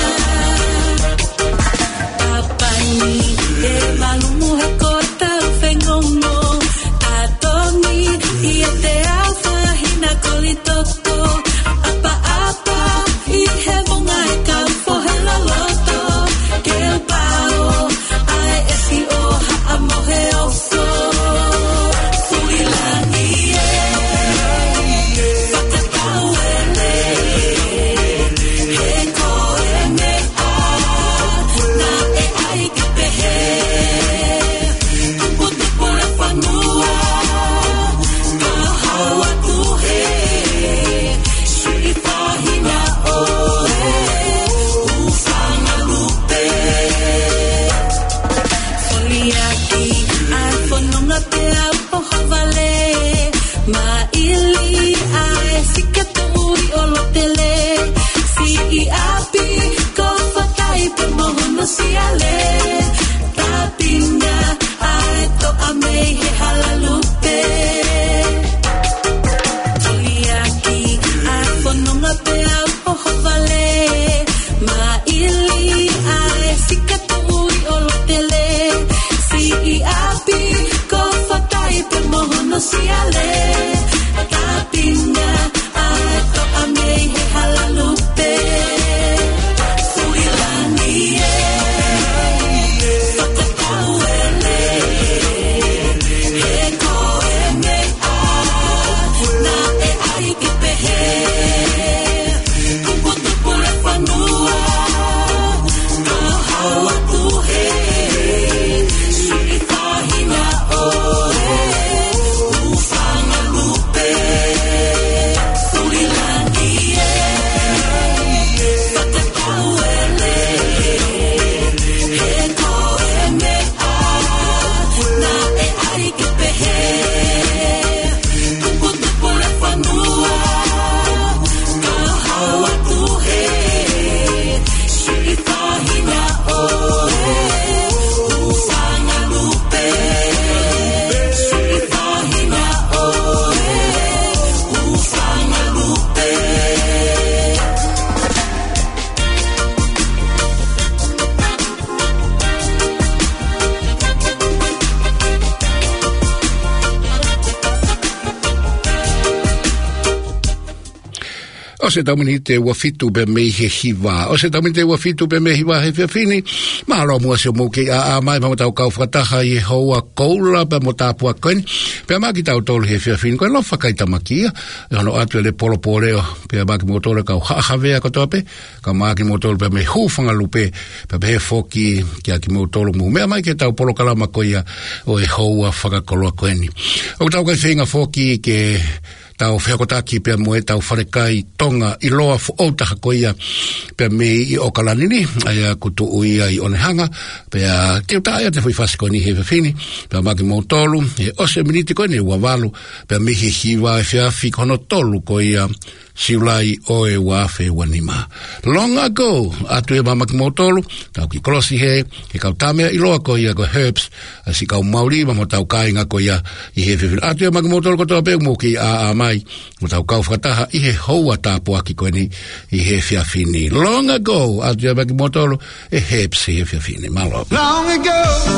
Speaker 2: papani e malumu he kota ufengongo tatoni I te alfa hina kolitoko apa I he monga e kampo he la loto ke el pao ai esi o ha mohe oso Fuilangi whakatau ele he koe mea na e ai ke pehe tupu le whanua ka hawa tuhe si pahina oe ufanga lupe Foliaki ai whanonga te au poho vale ma ili ai sikaturi o lotele si I api ko whakai pe mohono si ale tapinga ai to amei he halalupe Foliaki ai whanonga te au poho vale ma ili ai sikaturi o lotele si I api ko whakai pe mohono si ale tapinga ai to amei he halalupe Fuilangi
Speaker 1: se taumini te ua fitu pe me he hiwa. O se taumini te ua fitu pe me hiwa he whiawhini. Mahalo mua se mo ke a mai pa mo tau kau whakataha i hoa koula pa mo tāpua koini. Pea maki tau tolu he whiawhini. Koe lo whakaitamakia. E hono atu e le poloporeo. Pea maki mo tolu kau hahavea katoa pe. Ka maki mo tolu pe me hūwhanga lupe. Pea he foki kia ki mo tolu mu. Mea mai ke tau polo kalama koia o e hoa whakakoloa koini. O tau kai whenga foki ke tau whiakotaki pia moe tau wharekai tonga i loa fuotaha koia pia me i okalanini aia kutu uia i onehanga pia keu taia te whai whasiko ni he whiwhini pia maki mou tolu e ose miniti koe ne ua walu pia mihi hiwa e whiawhi kono tolu koia siulai o e wafe wanima. Long ago, atu e mamaki motolu, tau ki kolosi he, ke kau tamea i loa koia ko herbs, si kau mauri, mamo tau kāinga koia i he whiwhini. Atu e mamaki motolu ko toa pēu mo ki a mai, mo tau kau whakataha i he houa tāpua ki koe ni i he whiawhini. Long ago, atu e mamaki motolu, e herbs i he whiawhini. Malo.
Speaker 2: Long ago,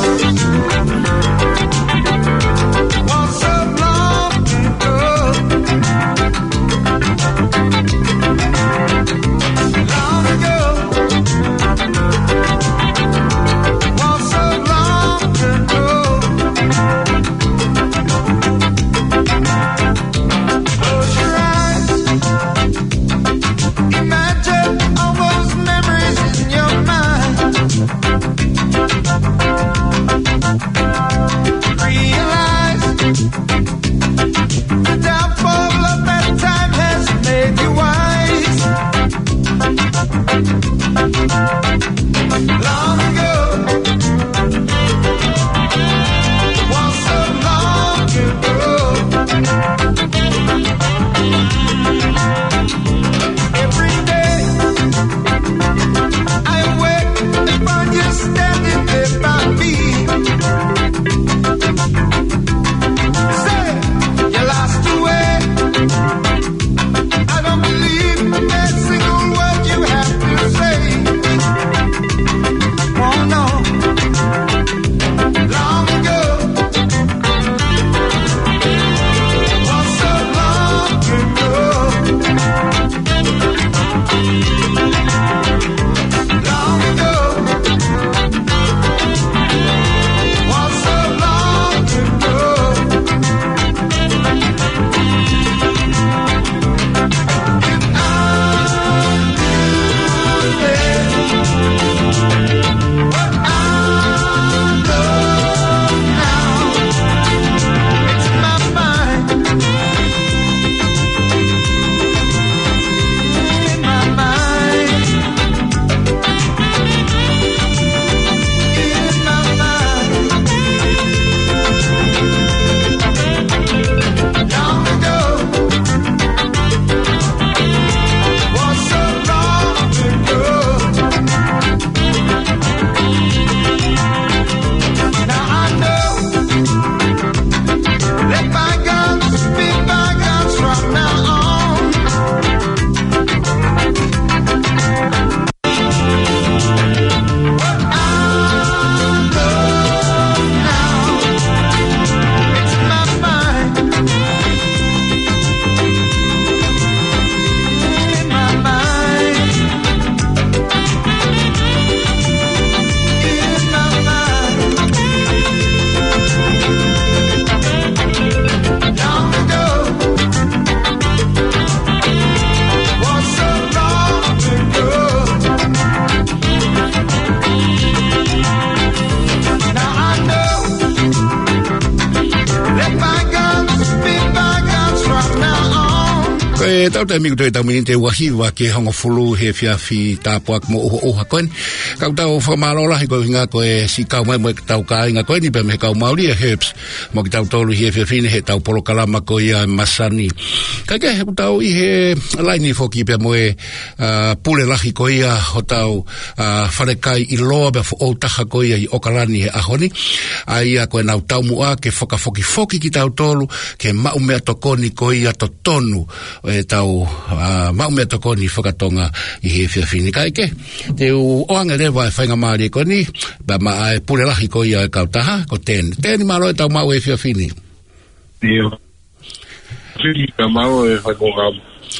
Speaker 1: tau te miku tui tau mini te wahiwa ke hongo fulu he whiawhi tāpuak mo oha koen. Kau tau whamalola he koe hinga koe si kau mai mo e tau ka inga koe ni pe me kau mauri e herbs mo ki tau tolu he whiawhine he tau polo kalama koe ia masani. Kai ke he tau i he laini foki pe mo e pule lahi koe ia ho tau wharekai i loa pe o taha koe ia i okalani he ahoni. Aia koe nau tau mua ke foki ki tau tolu ke mau mea tokoni koe ia to tonu e tau mau mea tokoni whakatonga i he whiawhini. Kai ke te oanga rewa e whainga maari ko ni ba ma e pule lahi ko ia e kautaha ko tēni. Tēni maro e tau mau e whiawhini.
Speaker 4: Teo. Tēni ka mau e whakonga.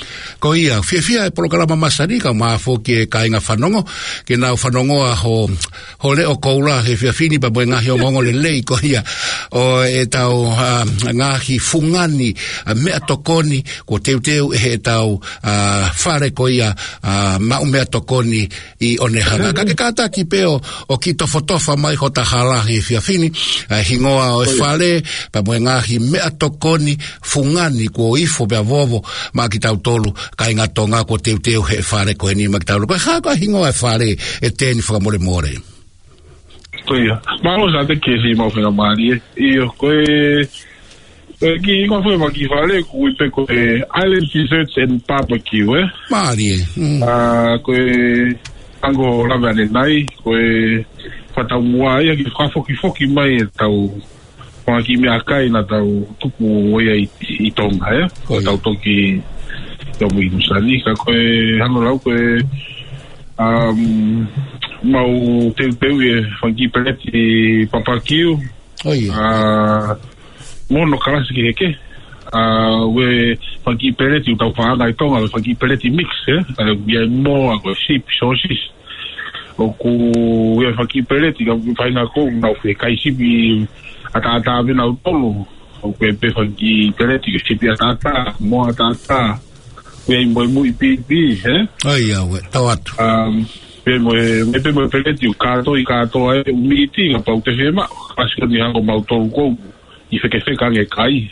Speaker 1: Ko ia, fia e polokalama masani ka maafo ki e kainga whanongo, ke nau whanongoa ho leo koula he fia fini pa boe ngahi o ngongo le lei, ko ia, o e tau ngahi fungani, mea tokoni, ko teu e tau whare ko ia, mau mea tokoni i onehanga. Ka ke kata ki peo o ki tofotofa mai ho tahalahi fia fini, hingoa o e whare, pa boe ngahi mea tokoni, fungani, ko ifo bea vovo, ma ki tau tolu, ka inga tonga ko teu he whare ko ni magtaulu. Ko haka hingo e whare e tēni whakamore more.
Speaker 4: Koia. Malo sa te kesi mau whenga maari e. Iyo, koe ki ingo whenga ki whare ko ipe koe Island Desserts and Barbecue, eh?
Speaker 1: Maari e.
Speaker 4: Koe ango ravane nai, koe whatau mua ia ki whafoki mai e tau wanga ki mea kai na tau tuku oia i tonga, eh? Koe tau toki yo muy musani ka koe hano lau koe mau teu e whangi peleti papakiu mono kalasi ki heke we whangi peleti utau whaanga i tonga whangi peleti mix ia moa koe sheep sauces o ku we whangi peleti ka whainga kou nau whe kai sipi ata vina utolu o koe pe whangi peleti ka sipi ata moa ata we mo pipi
Speaker 1: ai awe tawat
Speaker 4: pe mo peleti kato ai miti nga pau te fema asko ni hango mau tolu ko i feke nge kai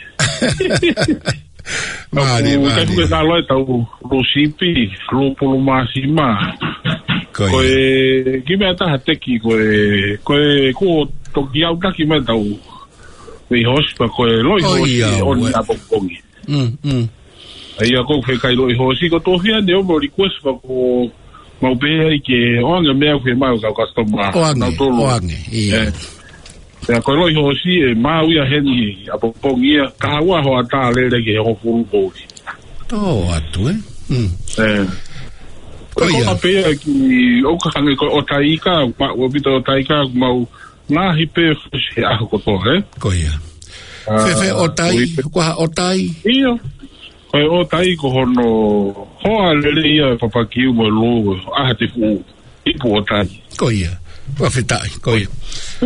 Speaker 1: mari
Speaker 4: ka ku na lo tau lo sipi lo polo masima ko ki me ata hateki ko to ki au ka ki me tau we hospa ko lo on na bongi Ia ko fe kai loi hosi ko tohia ne o request pa ko mau be ke onga me fe mau ka customer na tolo
Speaker 1: ia
Speaker 4: ya ko loi hosi e mau ia heni a pongia ka wa ho ata le ke ho fulu bo
Speaker 1: to atu
Speaker 4: ko a pe ki o ka hange ko o taika o bito taika mau na hipe se a ko to
Speaker 1: ko ia fe o tai ko o tai
Speaker 4: ia Koe o tai ko hono hoa lele ia papakiu mo logo te fu ipu o tai.
Speaker 1: Ko ia, whawhetai, ko ia.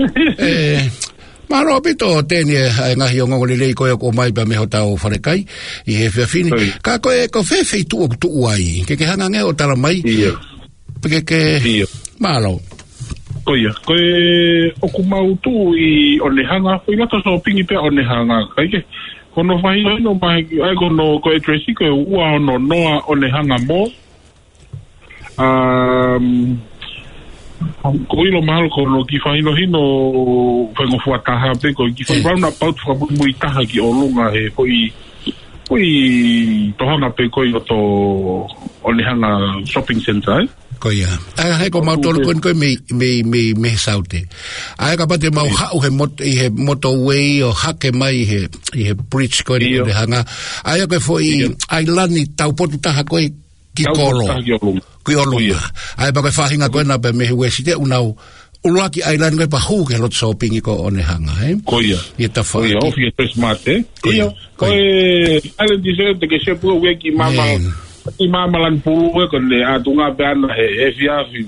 Speaker 1: Maro pito tēni e ngahi o ngongo lelei koe o mai pa meho tau wharekai i he whiawhini. Ka koe ko whewhei tu o tu uai, ke hanga nge o tala mai.
Speaker 4: Ia.
Speaker 1: Ke maro.
Speaker 4: Ko ia, koe o kumau tu i o nehanga, koe lata so pingi pia o nehanga, kaike. Kono whahino ino mai, ai kono koe Tracy koe ua ono noa o ne hanga mo. Ko ilo mahalo kono ki whahino hino whengo fuataha pe koe ki whaibana paut whabui taha ki o lunga he koi tohanga pe koe o to o ne hanga shopping center, eh?
Speaker 1: Ko ia. Ai ko mau tolu koe me saute. Ai ka pate mau hau he motorway o hake mai he bridge koe ni de hanga. Ai ko foi ai lani tau potu taha koe ki kolo. Ki olunga. Ai pa koe whahinga koe na pe me huesite unau uluaki island koe pa hu ke lot shopping ko one hanga, eh?
Speaker 4: Ko ia.
Speaker 1: Ia ta wha.
Speaker 4: Ko ia, ofi e te smart, eh? Ia. Koe Island Desert ke sepu weki mama I mamalan pulu ko le atunga bana he fiafi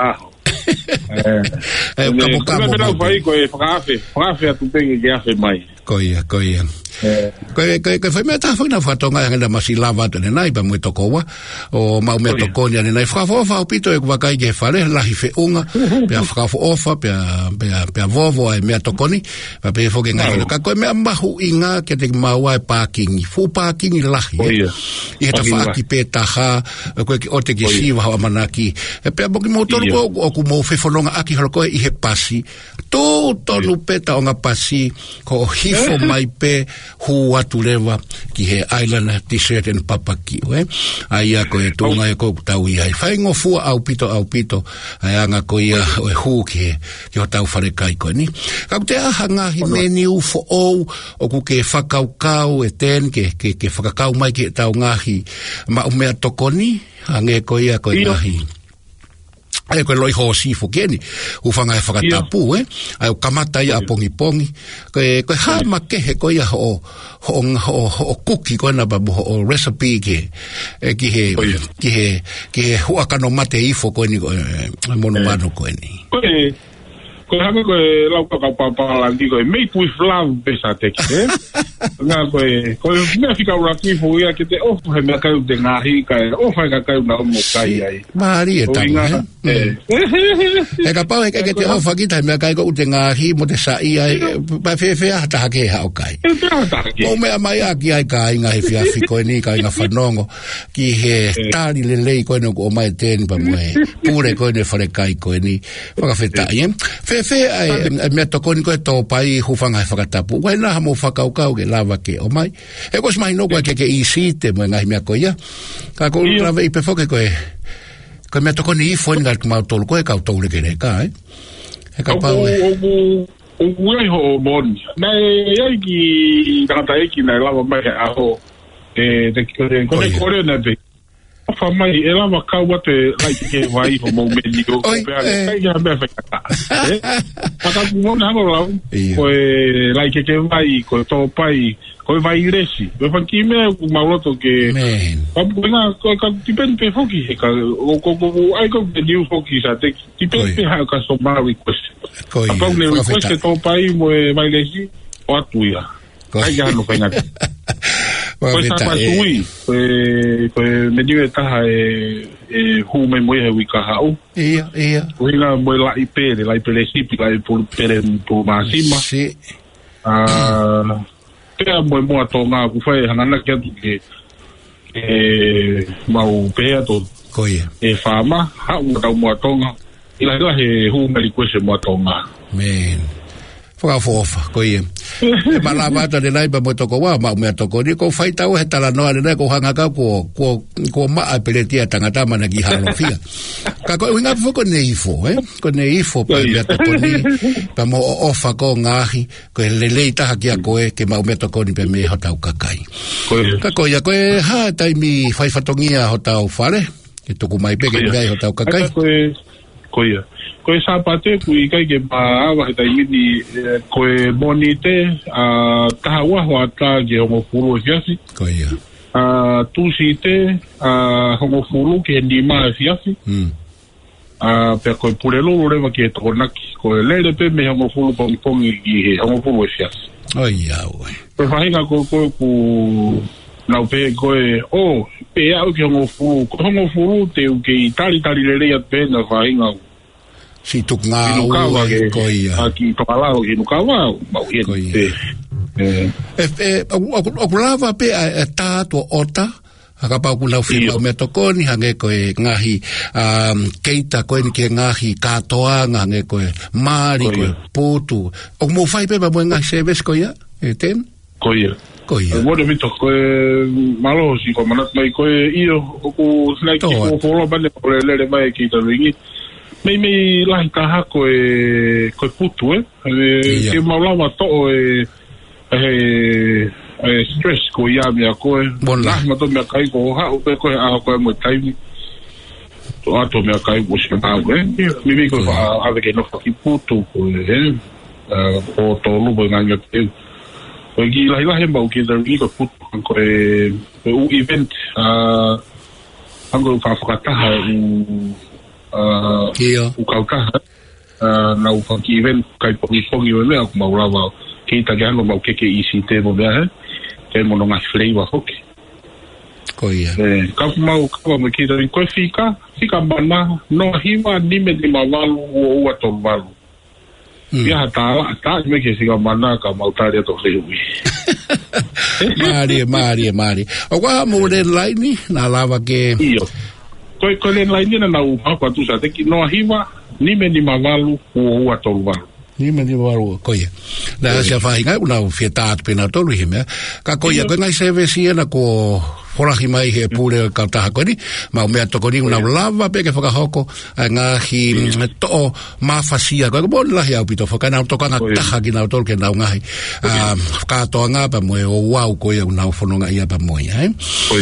Speaker 4: kamu vai ko frafe atu penge ke afe mai
Speaker 1: ko ia Koe whai mea tāwhai na whatonga hanga masi lava tane nai pa mui tokowa o mau mea tokoni ane nai whakafo ofa pito e wakai ke whare lahi whiunga pia whakafo ofa pia vovo e mea tokoni pa pe whoke ngai ka koe mea mahu i ngā ke te maua e pākingi fu pākingi lahi i heta whaaki pe taha koe ki ote ki siwa hawa manaki e pia moki motoru ko o ku mou whiwhanonga aki halo koe i he pasi tō tonu peta o ngā pasi ko hifo mai pe hu atu lewa ki he Island Desert and Papakio ai a koe tūnga e kou tau i ai whaingo fua au pito ai anga koe ia o e hu ki o tau wharekai koe ni kau te aha ngahi meni ufo ou o ku ke whakaukau e ten ke whakakau mai ki tau ngahi ma umea tokoni ange koe ia koe ngahi ai ko loi ho si fo keni u fanga e whakatapu ai o kamata ia pongi ko ha ma ke he ko ia o cookie ko na ba o recipe ki he hua kano mate ifo ko ni mono mano ko ni
Speaker 4: ko ha ko lau ka langi ko made with love besa tek nga ko me fika raki fo ia ke te he me ka de ngahi ka fa ka na mo kai ai
Speaker 1: Maria ta e ka pa ke te ofa ki ta me ka ko de ngahi mo te sai ai pa fe hata ke ha o kai o me mai aki ai kai nga he fia fiko ni kai nga fanongo ki he tali le ko no ko mai ten pa mo pure ko ne fare kai ko ni fa ka feta ye fe ai me to ko to pai hu fanga whakatapu wai na mo whakaukau ke lava ke o mai e ko smai no ko ke isi te mo ngai me ko ia ka ko lava i pe foke ko me to ko ni fo ngal ma tol ko e ka tol ke ne ka e ka pa
Speaker 4: o ho bon na e ki ka ta e ki na lava mai a ho te ko na be fa mai ela ma ka wa te like ke vai ho mo me ni ko pe ai ya me fa ka ka mo na ho ko like ke vai ko to pai ko vai resi pe fa ki me ma roto ke pa buena ko ka depende foki ka ko ai ko de new foki sa te depende ha ka so ma request ko pa ne request to pai mo vai resi o atuia ai ya no fa na ko sa pa tui ko me diu ta hu me mo he wika hau
Speaker 1: ia
Speaker 4: wina mo la ipe le sipi la por masima
Speaker 1: si
Speaker 4: te mo atonga ku fai hanana ke mau pe to
Speaker 1: ko ia
Speaker 4: fama ha mo atonga ila he hu me ko se mo atonga
Speaker 1: men fofa ko ia e malavata de lai ba motoko wa ma me toko ni ko fai tau he tala no ale ko hanga ka ko ma apeletia tangata mana ki halofia ka ko winga foko neifo ko neifo pa me toko ni pa mo ofa ko ngahi ko lele ta ki ko e ke ma me toko ni pe me hotau kakai ka ko ya ko ha tai mi fai fatongia hotau fare ke to ko mai pe ke ngai hotau kakai
Speaker 4: ko ya ko sa pate ku i kai ke ba wa ta ni ko bonite ta wa wa ta ge mo furu fiasi
Speaker 1: ko ya
Speaker 4: tu site mo furu ke ni ma fiasi pe ko pure lo re ma ke to na ko le pe me mo furu pong i mo furu fiasi
Speaker 1: ya we
Speaker 4: pe fa hinga ko na pe ko pe au ke mo furu te u ke tali le ya pe na fa hinga
Speaker 1: si tuk nga ko ia
Speaker 4: aki to ala o no kawa ma
Speaker 1: ko ia o lava pe ta to ota aka pa ku la fi me to koni hange ko ngahi keita ko ni ke ngahi katoa ngange ko mari ko putu o mo fai pe ba mo ngahi service ko ia ten
Speaker 4: ko ia mo de mito ko malo si ko manat mai ko io ko snai ki ko lo ba le le mai ki to ringi me la ka ko putu ke malama to stress ko ya mi ko la ma to me kai ko ha o ko ko mo tai to ato me kai ko se ma mi ko ave ke no ki putu ko to lu bo nga ke ko gi la he mo ke da ri ko putu ko u event ango fa ta ha u kauka na u ki event kai po ni fongi o me aku maulava ki ta gano mau ke isi te mo be ke mo no nga flavor hoki
Speaker 1: ko ia
Speaker 4: ka mau ka mo ki ko fika bana no hima ni me di mavalu o to valu ya ta me ke fika bana ka mau tare to lewi
Speaker 1: mari o wa mo le laini na lava ke
Speaker 4: ko le laini na u pa tu sa te ki no hima ni me di mavalu o to valu
Speaker 1: ni me di mavalu ko ia la se fa inga una fiesta pena to hime ka ko ia ko ngai se ve si na ko fora mai he pure ka ta ko ni ma me to ko ni una lava pe ke foka hoko nga hi to ma fasia ko bon la ya pito foka na to ka ta ki na to ke na nga ka to nga pa mo o wow ko ia una fono nga ia pa mo ia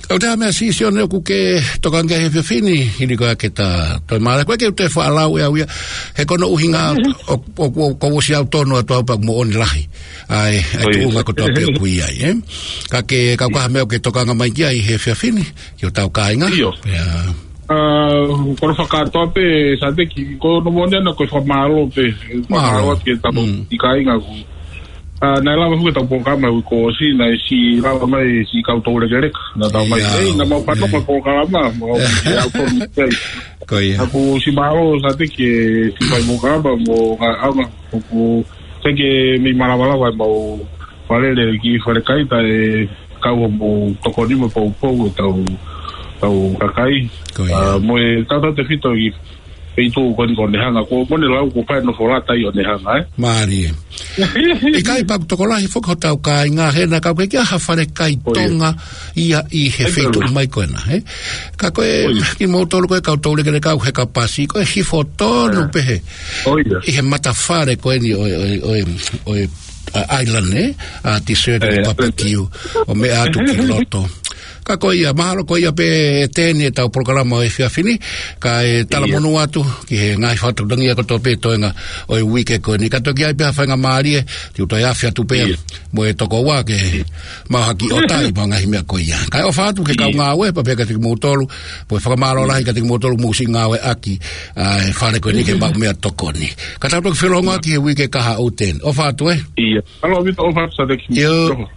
Speaker 1: O te mea si one ku ke tokanga he fini ini ko ke ta to mala ko ke te fa la ia he kono uhinga o si autono to pa mo on lahi ai tu nga ko to pe ku ia ka ke ka me ke tokanga mai ia he fini yo ta ka inga ya
Speaker 4: ko fa to pe sa de ki ko no mo na ko fa malo pe malo ke ta mo ka inga ku na la mo ta po ka mai ko si na si la mai si ka to le gere na ta mai na mo pa to ko ka ma mo ya to mi ko ya aku si malo sa te ke si pa mo ka ba mo ka ama ko se ke mi mala ba mo vale le ki fa le kai ta ka mo to ko ni mo po tau kakai mo ta te fito i Itu kon hanga ko mone la ko pa no forata yo ne hanga
Speaker 1: mari e kai pa to ko la hi fo ta ka nga he na ka ke ha fa le kai tonga ia I he fito mai ko na ka ko ki mo to ko ka to le ke ka he ka pasi ko hi foto no pe he he mata fare ko ni o island a t-shirt papakiu o me atu kiloto ka ko ia mahalo ko ia pe teni tau programa e fini ka tala monu atu ki he ngai fatu dangia ko to pe to nga o week ko ni ka to ki ai pe fa nga mari ti to ia fia tu pe mo e to ko wa ke ma haki o tai ma nga himia ko ia ka o fatu ke ka nga we pa pe ka ti mo tolu po fa maro la ka ti mo tolu musi nga we aki fa le ko ni ke ba me to ko ni ka ta to filo nga ki week ka ha o ten o fatu
Speaker 4: ia alo vito o fatu sa de ki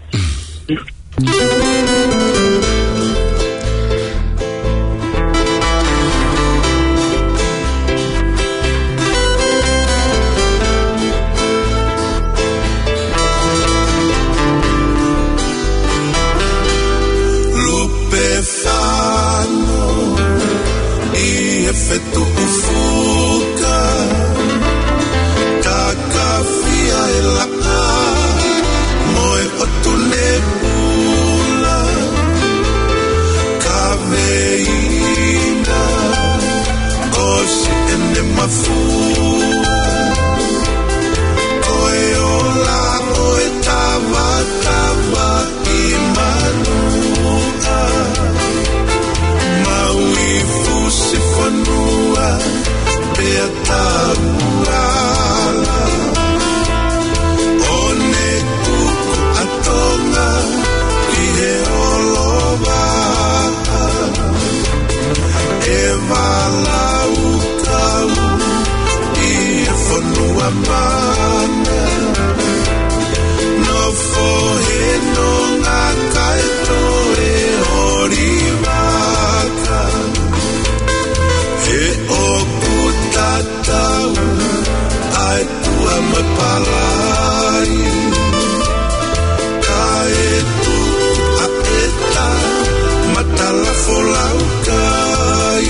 Speaker 2: Efeito ufuka kakafia elaka moe otune pula kaveina kosi ene mafua koe ola koe tava tava imanua se fanua peatabuala one tuku atonga ki he olova e valaukau I he fanua mana no fohe no ngā kaito e horivaka e o kutatau ai tua me palai ka e tu a eta matala folau kai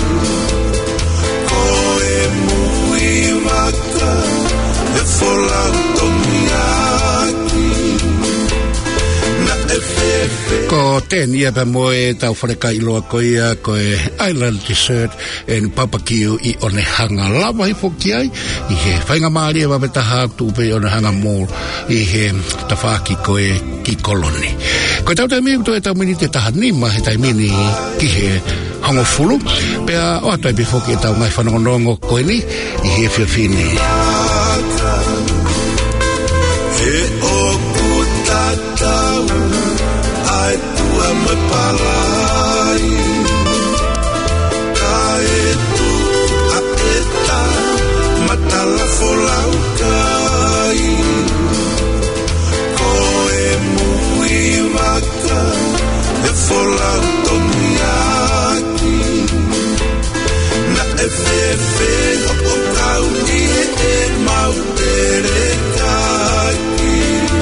Speaker 2: ko e mui waka e folau tomiaki na e fefe
Speaker 1: ko tenia pa moe tau whareka I loa koia ko e island t-shirt en papakiu I one hanga lava I poki ai I he whainga maari e wapetaha tu pe one hanga mall I he tawhaki ko e ki koloni ko tau tai mii to e tau mini te taha nima he tai mini ki he hongo fulu pea o atai pe foki e tau mai whanongonongo ko e ni I he whiawhini
Speaker 2: e o kutatau ai tua me palai ka e tu a eta matala folau kai ko e mui waka e folau tomiaki na e fefe o kau I e mau tere kaki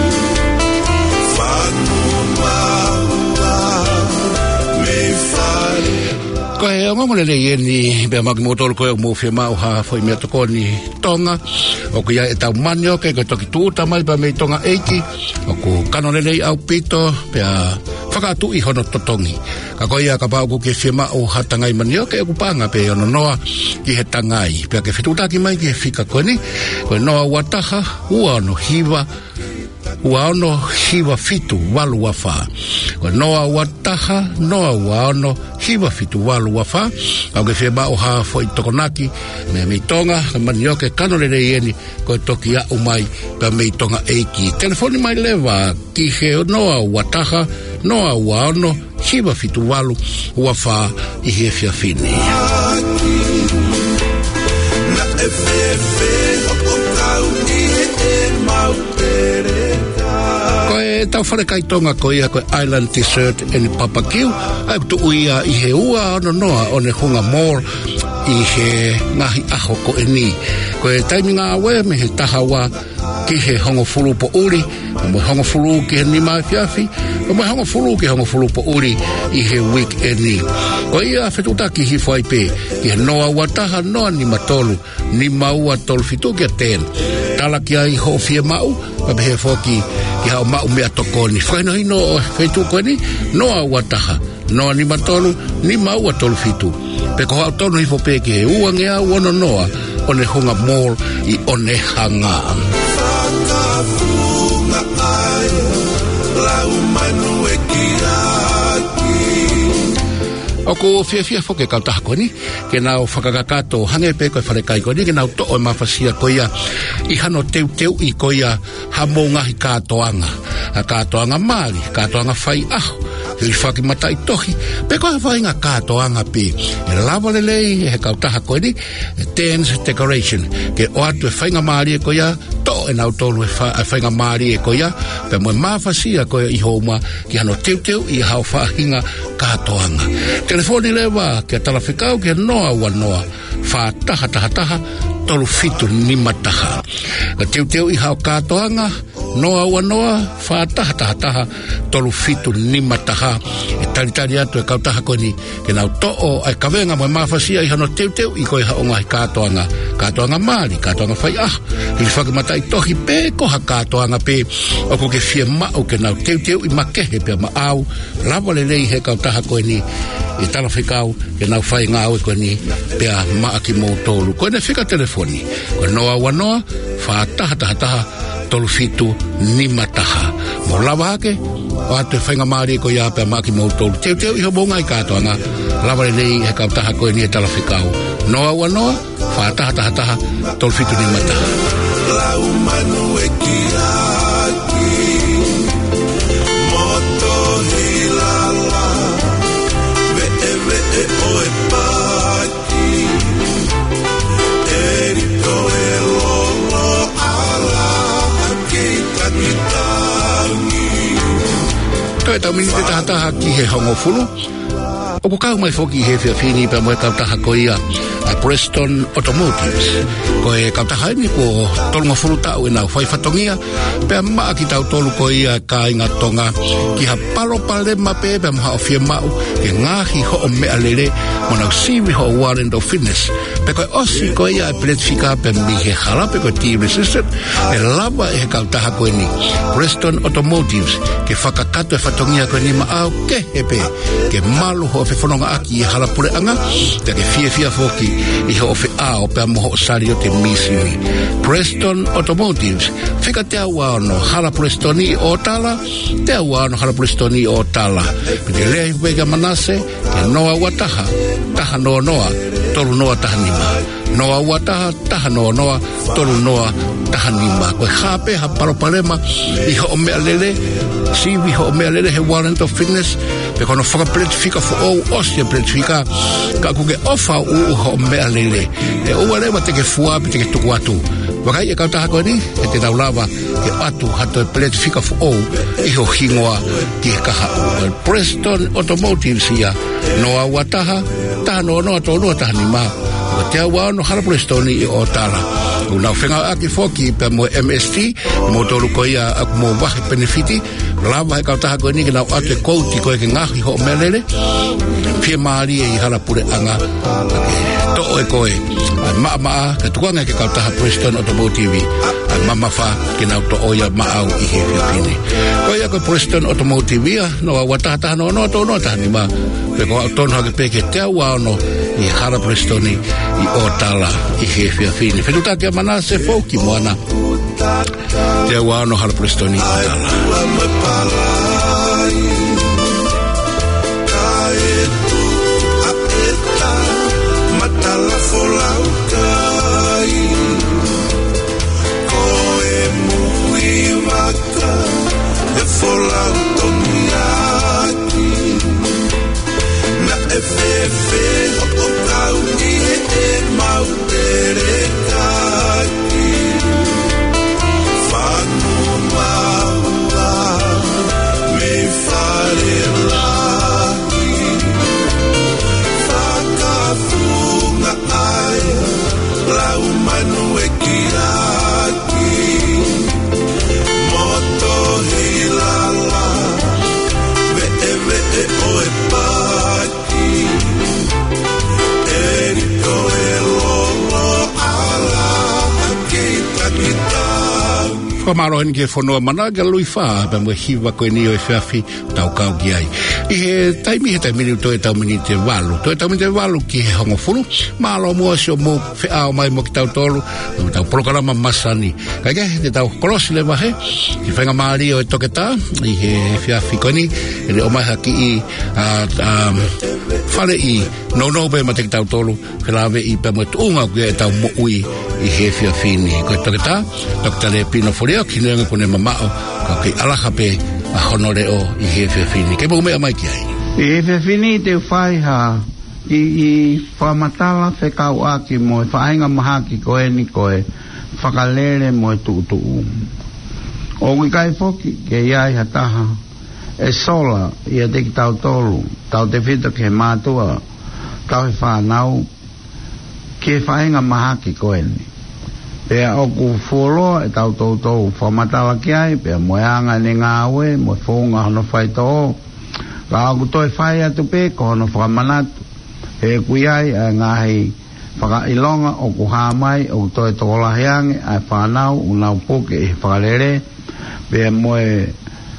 Speaker 1: ko e o mamole le ni be mag motor ko mo fe ma ha foi me to ni tonga o ko ya e tau manio ke ko toki tu ta mai ba me tonga eiki o ko kanone le au pito pe a faka tu I hono totongi ka ko ya ka ba ko ke fe ma o hatanga I manio ke ku panga pe ono noa ki he tangai pe ke fitu ta ki mai ki fika ko ni ko noa wataha ua no hiva ua ono hiwa fitu walu wafa. Ko noa wataha, noa ua ono hiwa fitu walu wafa. Au ke fia mao haa fo i tokonaki, me meitonga, manioke kanolere ieni, ko toki a umai, pa meitonga eiki. Telefoni mai lewa, ki he noa wataha, noa ua ono hiwa fitu walu wafa i he fia fini. Koe tau wharekai tonga ko ia koe Island Dessert and Papakiu. Ai tu uia i he ua ono noa o ne hunga mall i he ngahi aho ko e ni. Koe taimi ngā awe me he taha wa ki he hongo furu po uri, mo hongo furu ki he ni mai fiafi, mo hongo furu ki hongo furu po uri i he week e ni. Ko ia whetutaki hi whaipe, ki he noa wataha noa ni matolu, ni maua tolu fitu ki a ten. Tala ki ai ho fia mau, pa behe whoki ki hao mau mea tokoni. Whaino hino o whetu koe ni, noa wataha, noa ni matolu, ni maua tolu fitu. Pe ko hao tonu hi whope ki he uangea uono noa, o ne hunga mall i o ne hanga. O ko fia foke kau taha koe ni, ke nao whakakakato hange pe koe wharekai koe ni, ke nao to'o e mawhasia koe ia, i hano teu i koe ia, hamo ngahi kātoanga. A kātoanga maari, kātoanga whai aho, i whaki mata i tohi, pe koe whainga kātoanga pe. E lawa lelei, he kau taha koe ni, dance decoration, ke o atu e whainga maari e koe ia, to'o e nao tolu e whainga maari e koe ia, pe moe mawhasia koe i houma, ki hano teu i hao whahinga kātoanga. Telefoni lewa, ke talawhikau, ke noa ua noa, wha taha, tolu fitu ni mataha. Teu i hao kātoanga, noa ua noa, wha taha, tolu fitu ni mataha. E talitari atu e kau taha koe ni, ke nau to'o, ai kawenga moe mawhasia i hano teu i koe haonga i kātoanga maari, kātoanga whai i whaki mata i tohi pe koha kātoanga pe, o ko ke fia mao ke nau teu i makehe pe ma au, lawa lelei he kau taha koe ni, i tala whikau, ke nau whai ngā oe koe ni, pia maa ki mō tolu. Koe ne whika telefoni, koe noa wanoa, wha taha, tolu fitu ni mataha. Mo lawa hake, o atu e whainga maari koe ia pia maa ki mō tolu. Teu iho bonga i kātoanga, lawa lelei he kau taha koe ni e tala whikau. Noa wanoa, wha taha, tolu fitu ni mataha. Lau manu e ki aki, moto hilala, ve oe paki, erito e lolo ala, ke kakitangi. Toi tau minite taha ki he hongo fulu, o ko kau mai foki he fia fini pa moe kau taha ko ia a Preston Automotives. Ko e kau taha ni ko tolunga fulu tau e nau whai whatongia pe maa ki tau tolu ko ia ka inga tonga ki ha palo palema pe maha o fia mau ke ngahi ho o mea lele mo nau siwi ho o Warrant of Fitness pe koe osi ko ia e pletifika pe mi he halape ko T-Resistant e lava e he kau taha ko ni Preston Automotives ke whakakato e whatongia ko ni maau ke hepe ke malu ho fe whanonga aki i halapure anga te ke fia foki i ho fe ao pe moho sari o te misiri. Preston Automotives whika te awa ono hala Prestoni o tala te awa ono hala Prestoni o tala pe te lea hiwega manase ke noa wataha taha noa noa tolu noa taha nima noa wataha taha noa noa tolu noa taha nima koe hape ha paropalema i ho mea lele siwi ho mea lele he Warrant of Fitness pe kono whakapletifika fo ou osia pletifika ka kuke ofa u ho mea lele e ua rewa te ke fua pe te ke tuku atu wakai e kauta hako ni e te taulawa ke atu hato e pletifika fo ou i ho hingoa ki he kaha u Preston Automotives ia noa wataha taha noa noa tō noa taha ni maa o te awa no hala Prestoni i o tala unau whenga aki foki pe mo MST mo tolu ko ia aku mo wahi benefiti lava he kautaha koe ni ke nau atu e kouti koe ke ngahi ho melele fie maari e i hala pure anga to e koe maa ke tukuanga ke kautaha Preston Automotive ai mamafa ke nau to oia maau i he whiapine koe ia koe Preston Automotive ia no a watahataha no no to no taha ni ma pe ko tono hake peke te awa ono i hala Prestoni i o tala i he whiapine whenutake manase fauki moana Te wano hala prestoni tala. Maro hen ke fono mana ga luifa ba mo hiwa ko ni o fafi tau kau ki ai I he taimi he taimi to e tau mini te walu ki he hongo fulu malo mo so mo fe au mai mo ki tau tolu tau programa masani ka ke te tau kolosi le wahe ki whenga maari o e toketa I he fafi ko ni e o mai haki fale I no be ma te tau tolu whelawe I pa mo tuunga ke tau mo ui I he fiafini ko toketa Dr. Le Pino Forio ki nenga kone mamao ka ki alaha pe a honore o I he fiafini ke mo mea mai ki ai
Speaker 5: I he fiafini te whai ha I whamatala whekau aki mo whainga maha ki koe ni koe whakalere mo tuutuu o wikai foki ke iai hataha e sola I a teki tau tolu tau te whita ke mātua tau he whanau ke whainga maha ki koe ni pea oku fuoloa e tau tau whamatala ki ai pea moeanga ni ngāwe mo whonga hono whaitoo ka aku toi whai atu pe ko hono whamanatu he kui ai a ngahi whakailonga oku hāmai oku toi tokolahiange a whanau unau poke I whakalere pea moe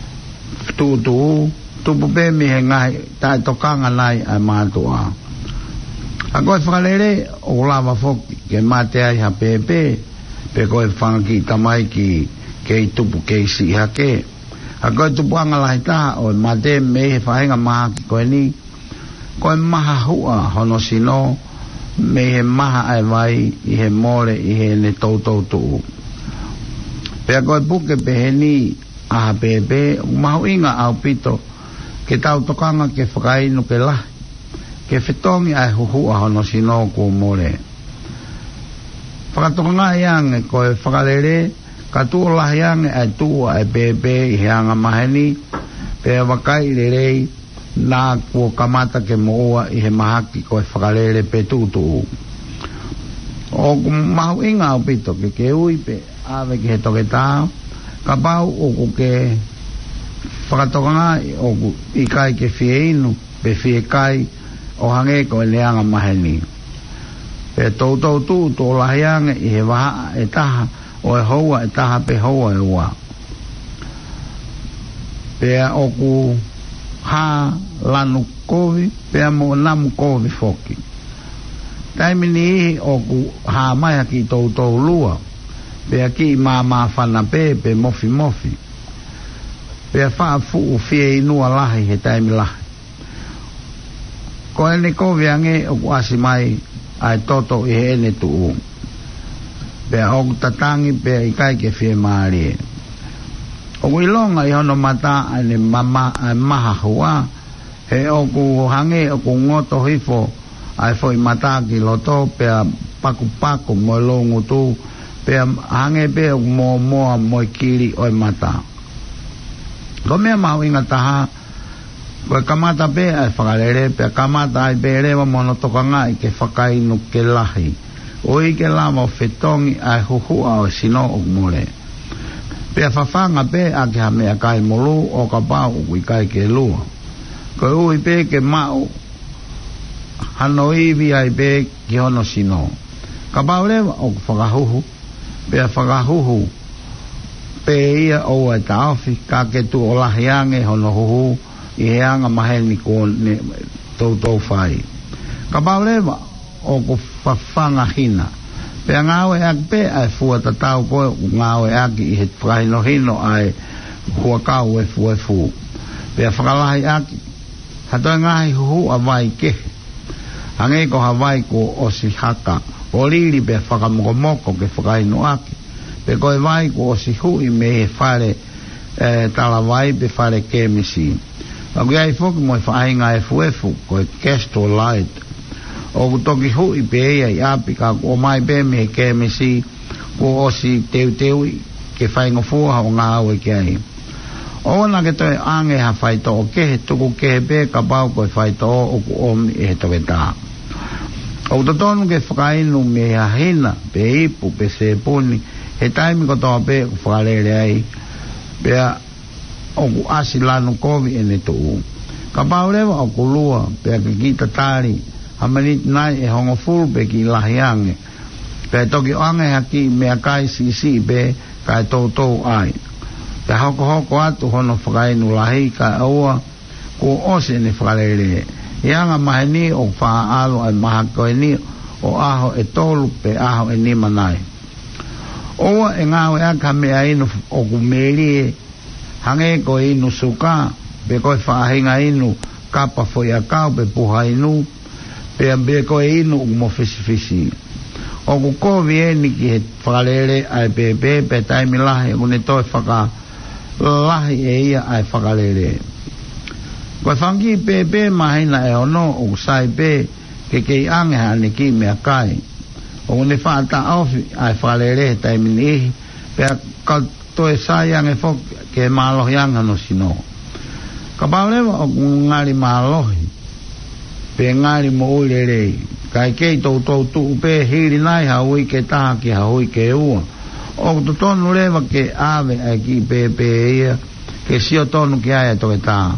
Speaker 5: tupu pe mi he ngahi tai tokanga nai a mātua a koe whakalere o lava foki ke mate ai ha pepe pe koe whanaki tamai ki kei tupu kei si hake a koe tupu anga lahi taha o mate me he whahenga maha ki koe ni koe maha hua hono sino me he maha ai vai I he more I he ne tautou tuu pe a koe puke pe he ni aha pepe mahu inga au pito ke tau tokanga ke whakainu ke lahi ke whetongi ai huhua hono sino ku more whakatokonga iange koe whakalere ka tua lahiange ai tua ai pepe I heanga maheni pe wakai lerei nā kua kamata ke moa I he mahaki koe whakalere pe tutu o mahu inga au pito ke ui pe awe ke he toke tāo ka pau o ku ke whakatokonga o ku I kai ke fie inu pe fie kai o hange koe leanga maheni pe tautou tu tō lahiange I he waha e taha o e houa e taha pe houa e ua pe oku ha lanu kovi pe mo namu kovi foki taimini oku ha mai ki tautou lua pe ki mama whana pe mofi pe wha fu fie inua lahi he taimi lahi ko ene kovi ange oku asi mai ai toto I he ene tuu pe oku tatangi pe I kai ke fie maari oku ilonga I hono mata ane mama ai maha hua he oku hange oku ngoto hifo ai foi mata ki loto pe paku mo longu tu pe hange pe oku moa mo kiri oi mata ko mea mau inga taha koe kamata pe ai whakalere pe kamata ai pe rewa mono tokanga I ke whakainu ke lahi o I ke lama o whetongi ai huhua o sino o mole pe whawhanga pe a ke hamea kai molu o ka pau o kui kai ke lua koe ui pe ke mau hano iwi ai pe ki hono sino ka pau rewa o whakahuhu pe whakahuhu pe ia o ai taofi ka ke tu o lahiange hono huhu I heanga maheni ko ne tautou whai ka paulewa o ko whawhanga hina pe ngāwe aki pe ai fua tatau koe ngāwe aki i he whakaino hino ai hua kau e fu pe whakalahi aki hatoi ngahi huhu a vai ke hange ko Hawaii ko osi haka o liri pe whakamokomoko ke whakaino aki pe koe vai ko osi hui me he whare tala vai pe whare kemisi aku ai foki mo whainga e fuefu koe Castor Light o kutoki hui pe ei api ka o mai pe me kemisi ko osi teu ke whainga fuha o ngā aue ke ai o na ke toi ange ha whaito o ke he tuku ke he pe ka pau koe whaito o ku omi e he toke tā o tatonu ke whakainu me ha hina pe ipu pe se puni he taimi ko toa pe ku whakarere ai pe o ku asi lanu kovi ene tuu ka pau rewa o ku lua pe ke kita tari hamanit nai e hongo fulu pe ki lahiange pe toki ange haki mea kai sisi pe kai tau ai pe hoko atu hono whakainu lahi ka aua ku ose ne whakarere ianga maheni o wha alo ai maha koe ni o aho e tolu pe aho e ni manai oa e ngawe aka mea inu o ku meri hange ko inu suka pe koe whaahinga inu kapa foi a kau pe puha inu pe koe inu mo fisi o ku kovi eni ki he whakarere ai pe taimi lahi o ne toi whaka lahi e ia ai whakarere koe whangi pe mahina e ono o sai pe ke kei ange hane ki mea kai o ne whaata awhi ai whakarere taimi nihi pe ka toe sai ange fok ke mālohi anga no sino ka paulewa o ngari mālohi pe ngari mo uirerei kai kei tau tu pe hiri nai haui ke taha ki haui ke ua o to tonu rewa ke ave ai ki pe ia ke sio tonu ki aia toke taha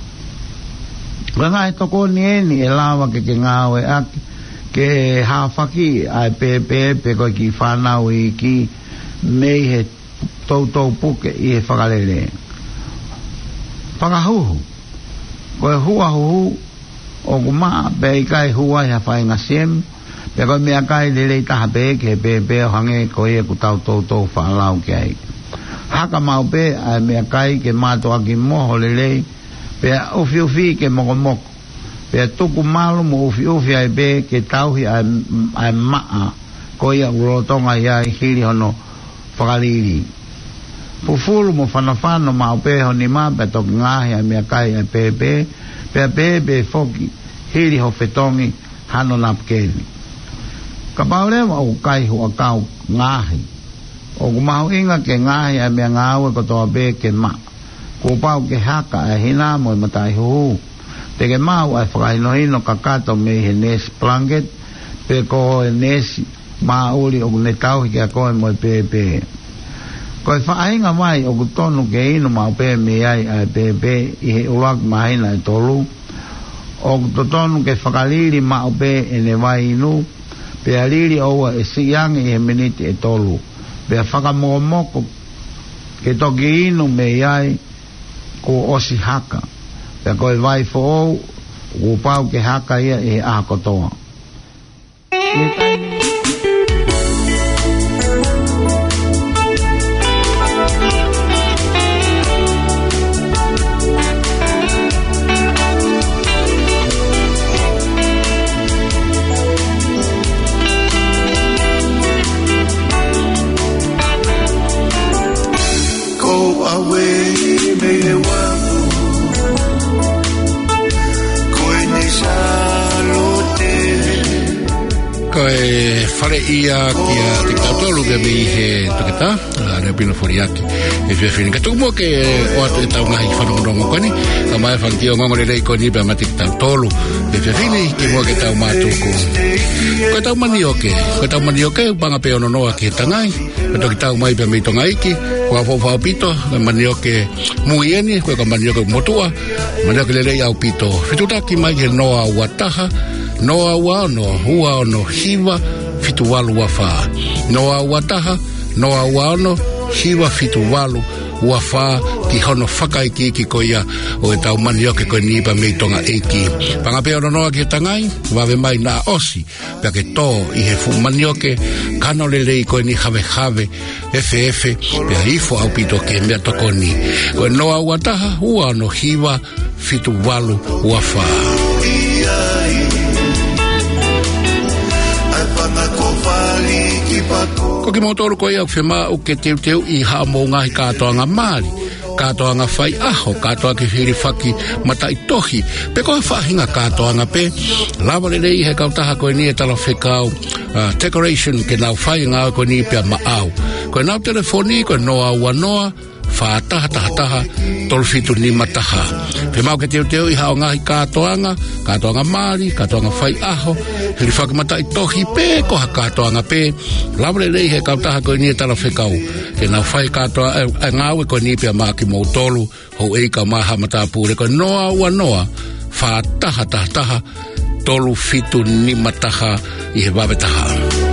Speaker 5: ngai toko ni eni e lawa ke ngawe aki ke hawhaki ai pe koe ki whanau i ki mei he tau puke i he whakarere whakahuhu koe huahuhu o kuma pe i kai hua i hawhainga siem pe koe mea kai lelei taha pe ke pe o hange koe e ku tau whaalau ke ai haka mau pe ai mea kai ke mātua ki moho lelei pe ufi ke moko pe tuku malu mo ufi ai pe ke tauhi ai maa koe a urotonga i ai hiri hono whakariri pufulu mo whanawhano mau pe honi maa pe toki ngahi ai mea kai ai pe foki hiri ho whetongi hano napkeni ka paurewa o kai hua kau ngahi o kumahu inga ke ngahi ai mea ngawe kotoa pe ke maa ko pau ke haka ai hina mo matai hu te ke mau ai whakainohino kakato me he nesi blanket pe ko he nesi mauri o ne tau ki a koe mo pe koe whaahinga mai o kutonu ke inu mau pe me ai i he uak mahina e tolu o kutonu ke whakaliri mau pe e ne vai inu pe a liri oua e siyangi i he miniti e tolu pe a whakamomoko ke toki inu me ai ko osi haka pe koe vai fo o pau ke haka ia e a kotoa
Speaker 2: go away me wafu
Speaker 1: koe whare ia ki a te kautolu ke mi he tuketa reo pino foriaki e fia whini katuku mua ke o atu e tau ngahi whanongonongo koni ka mai whanti o ngongore rei koni pe amati ki kautolu e fia whini ki mua ke tau mātuku koe tau mani oke upanga pe ono noa ki he tangai e toki tau mai pe meitonga iki kua whawhau pito ka mani oke muieni koe ka mani oke motua mani oke lelei au pito whitutaki mai he noa wataha noa wano hua ono hiwa fitu walu wafaa noa wataha noa wano hiwa fitu walu ua wha ki hono whakaiki ki koia o e tau manioke koe ni pa mei tonga eiki. Pangapea no noa ki tangai, wawe mai na osi, pia ke tō i he fu manioke, kano lelei koe ni have efe, pia ifo au pito ke mea tokoni. Koe noa ua taha, ua no hiwa, fitu walu ua wha. Ko ki motoru ko ia whema o ke teu i haa mō ngahi katoa ngā Māori, katoa ngā whai aho, katoa ki whiri whaki mata i tohi, pe koe whahinga katoa ngā pe, lawa rei he kautaha koe ni e tala whekau, decoration ke nau whai ngā koe ni pia maau. Koe nau telefoni, koe noa ua noa, taha tolfitu ni mataha. Pe mau ke teu i hao ngahi katoanga Māori, katoanga whai aho, hiri whakamata i tohi pe, koha katoanga pe, laure rei he kautaha koe ni e tala whekau, ke nau whai katoa, ngāwe koe ni pia maki mou tolu, hou eika maha mata pūre, koe noa ua noa, taha, tolu fitu ni mataha i he wawetaha.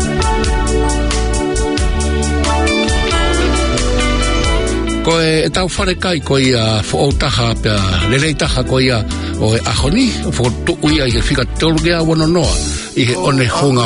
Speaker 1: Ko e tau whare kai ko ia whaotaha pia lelei taha ko ia o e ahoni whaotuku ia i he whika teologea wano noa i he one honga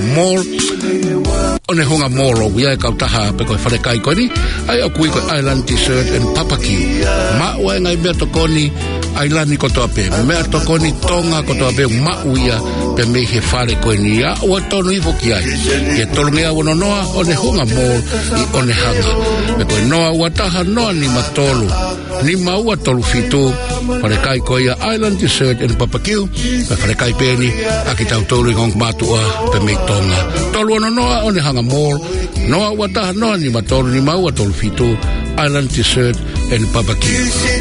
Speaker 1: mall o ia e kautaha pe ko e whare kai ko ni ai o kui ko Island Dessert and Papaki ma ua e ngai mea tokoni Ailani kotoa pe mea tokoni tonga kotoa pe ma uia pe me he whare ko ni a ua tonu i foki ai i e tolongea wano noa one honga mall i one hanga pe ko e noa ua taha noa ni matolu ni maua tolu fitu whare kai ko ia Island Dessert and Papaki pe whare kai pe ni a ki tau tolu i ngong matua pe me tonga tolu ono noa one hanga mall noa ua taha noa ni matolu ni maua tolu fitu Island Dessert and Papaki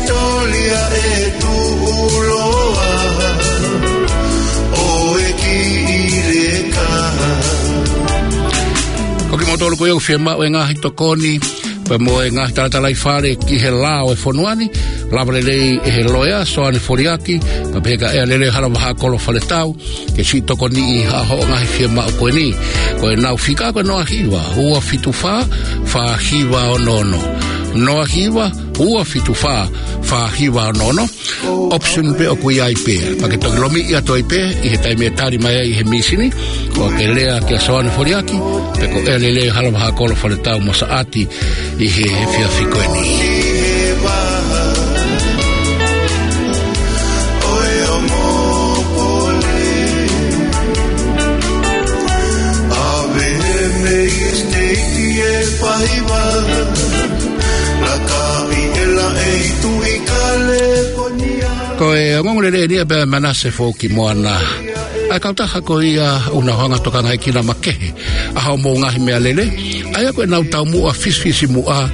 Speaker 1: Koki motolo ko eu firma o ngahi tokoni pa mo ngahi tatalai fare ki he lao e fonuani lavale lei e he loia so ane foriaki pa peka e lele hala maha kolo faletau ke si tokoni i ha ho ngahi firma o koe ni koe nau fika koe noa hiwa ua fitu fa hiwa o nono noa hiwa ua fitu fa hiwa o nono option pe o kui ai pe pa ke toki lomi i ato ai pe i he taime tari mai i he misini o ke lea ke asoane foriaki pe ko e lele hala maha kolo faletau mosa ati i he fia fikoeni ko e ngongolele ni pe manase foki moana a kautaha ko ia una hanga toka ngai kina makehe a hao mo ngahi mea lele ai ko nau tau mua fisfisi mua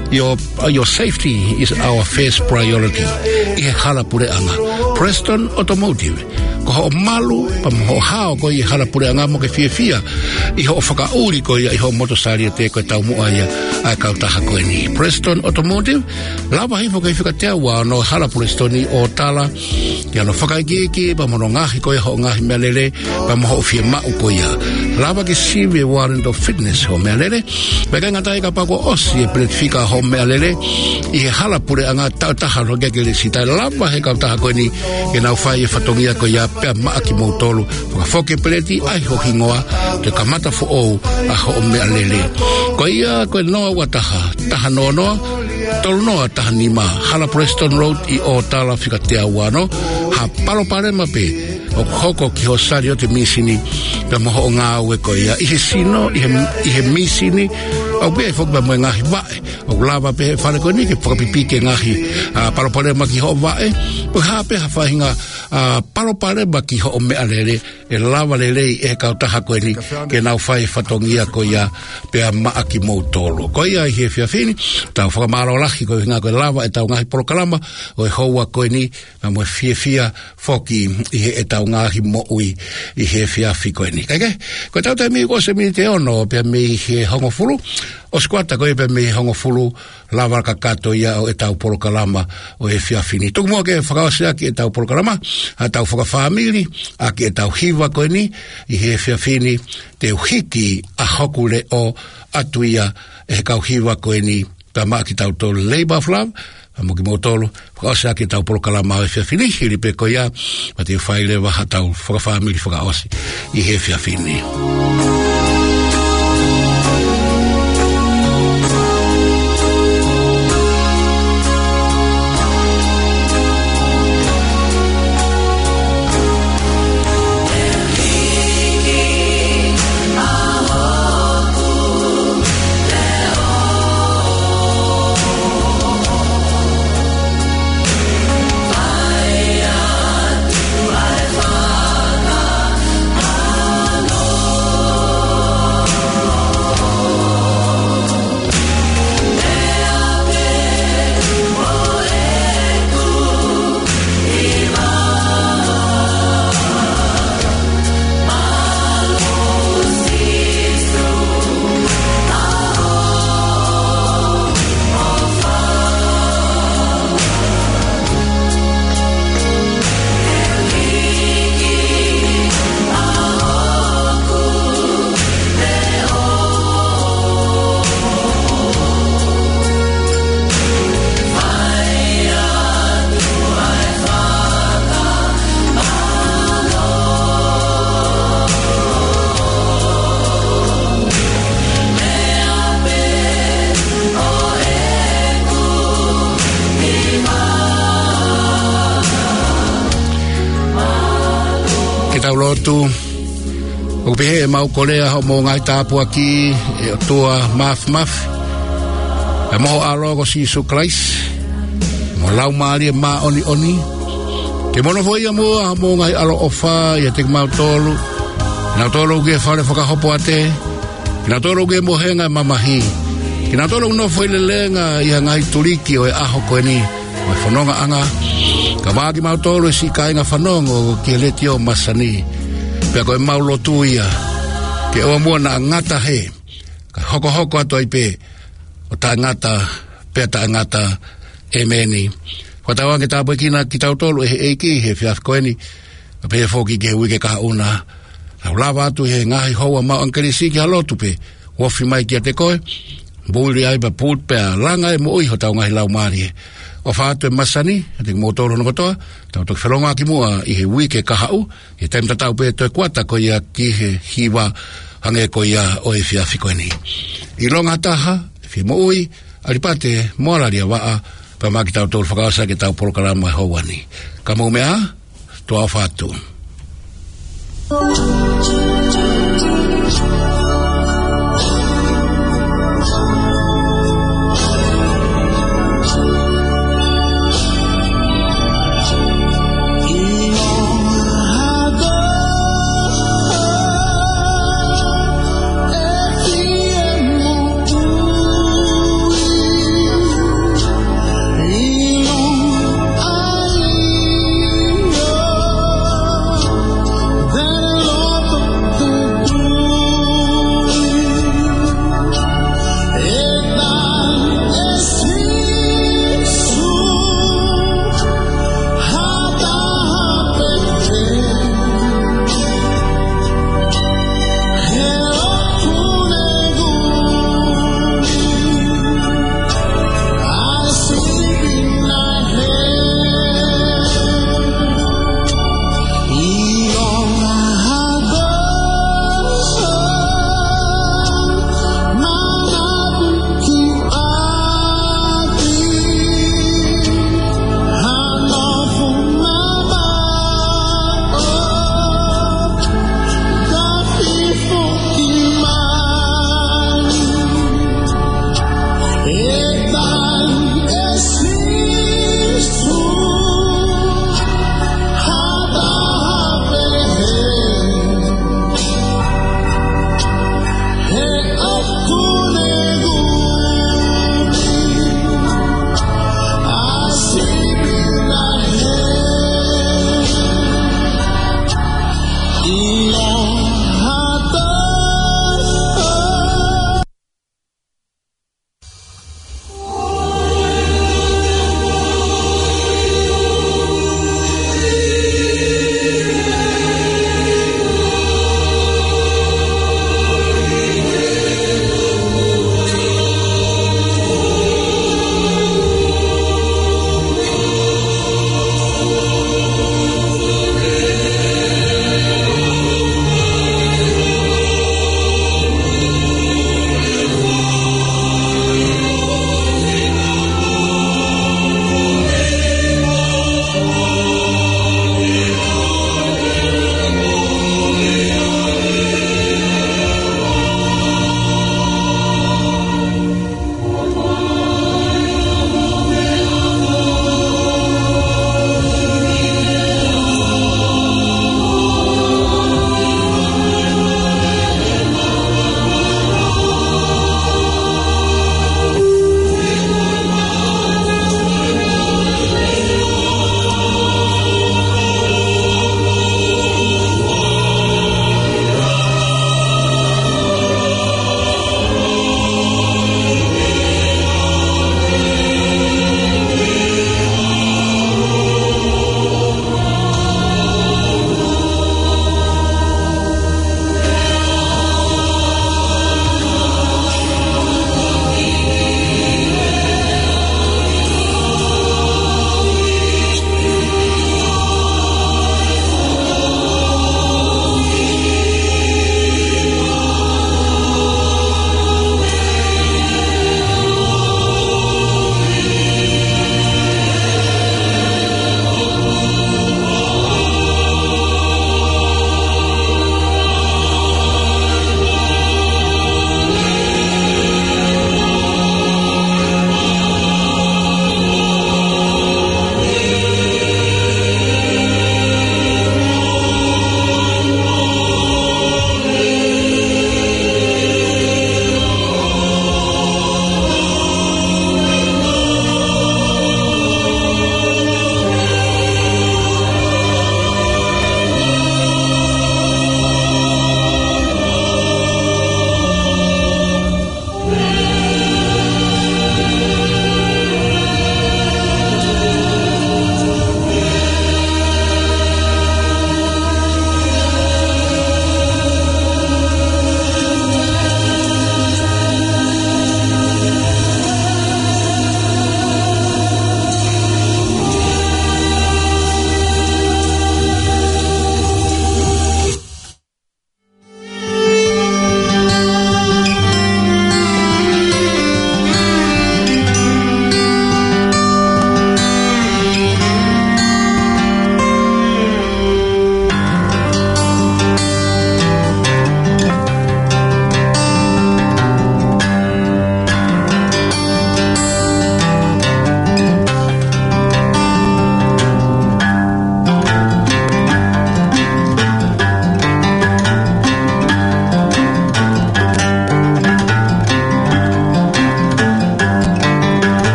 Speaker 1: your safety is our first priority i he hala pure anga Preston Automotive ko ho malu pa mo hao ko i hala pure anga mo ke fia i ho whaka uri ko i ho motosari te ko tau mua ia a kautaha ko ni Preston Automotive lava hi foka i whika te awa no hala pure stoni o tala ki ano whaka i pa mo ngahi ko i ho ngahi mea lele pa mo ho fia mau ko ia lava ki siwe warrant of fitness ho mea lele me ka ngatai ka pako osi e pletifika ho mea lele i he hala pure anga taha roge ke le sita lava he kautaha ko ni ke nau whai e whatongia ko ia pea maaki mautolu whakafoke peleti ai ho hingoa te kamata fo ou a ho mea lele ko ia ko noa wa taha noa tolu noa taha nima hala Preston Road i o tala whika te awano ha palo pare mape o hoko ki ho sari o te misini pe moho o ngā ue ko ia i he sino i he misini au bea i fok ba moe ngahi vae o lava pe whare ko ni ke whakapipi ke ngahi palo pare ma ki ho vae o hape ha whahinga palo pare ma ki ho o mea lele e lava lele e kautaha koe ni ke nau whai whatongia ko ia pe a maaki mou tolo ko ia i he whiawhini tau whakamaro lahi ko i ngā koe lava e tau ngahi porokalama o e houa koe ni ma moe whiawhia whoki i he e tau ngahi mo ui i he whiawhi koe ni kake ko tau tai mi ko se mi te ono pe mi he hongofulu o squata ko e pe mi hongofulu lava ka kato ia o e tau porokalama o e whiawhini tuku mua ke whakaosea ki e tau porokalama a tau whakawhamiri a ki e tau hiwa koe ni i he whiawhini te uhiki a hokule o atuia e kau hiwa koe ni pe ma ki tau tolu labor flam mo ki mo tolu o sa ki tau polo kalama e fini ili pe ko ya ma te fai le wa tau for family for osi I he fini lotu o pe mau kolea ho mo ngai tapu aki e tua maf e mo alogo si su Christ mo lau mari ma oni ke mono foi mo ngai alo ofa e te mau tolu na tolu ke fale foka hopo ate na tolu ke mo henga mamahi ke na tolu no foi lenga ia ngai tuliki o e aho ko ni o fononga anga Kamagi mau tolu si kainga whanongo ki le tio masani. Pea koe mau lotu ia. Ke oa mua na ngata he. Ka hoko ato ai pe. O ta ngata, pea ta ngata e meni. Whatawa ke tāpoi kina ki tau tolu e eiki he whiaf koeni. Pea whoki ke hui ke kaha una. Lau lawa atu he ngahi hoa mau ankerisi ki halotu pe. Wofi mai ki a te koe. Buli ai pa pūt pea langa e mo ui ho tau ngahi lau maari he. O whātu e masani, te mo toro no kotoa, tau toki whelonga ki mua I he wike kahau, I taimta tau pe toi kuata ko ia ki he hiwa hange ko ia o e whiawhi koe ni. I longa taha, whi mo ui, aripate moalaria waa, pa maki tau tolu whakaasa ke tau polokarama e houani. Ka mau mea, toa o whātu.
Speaker 2: Lord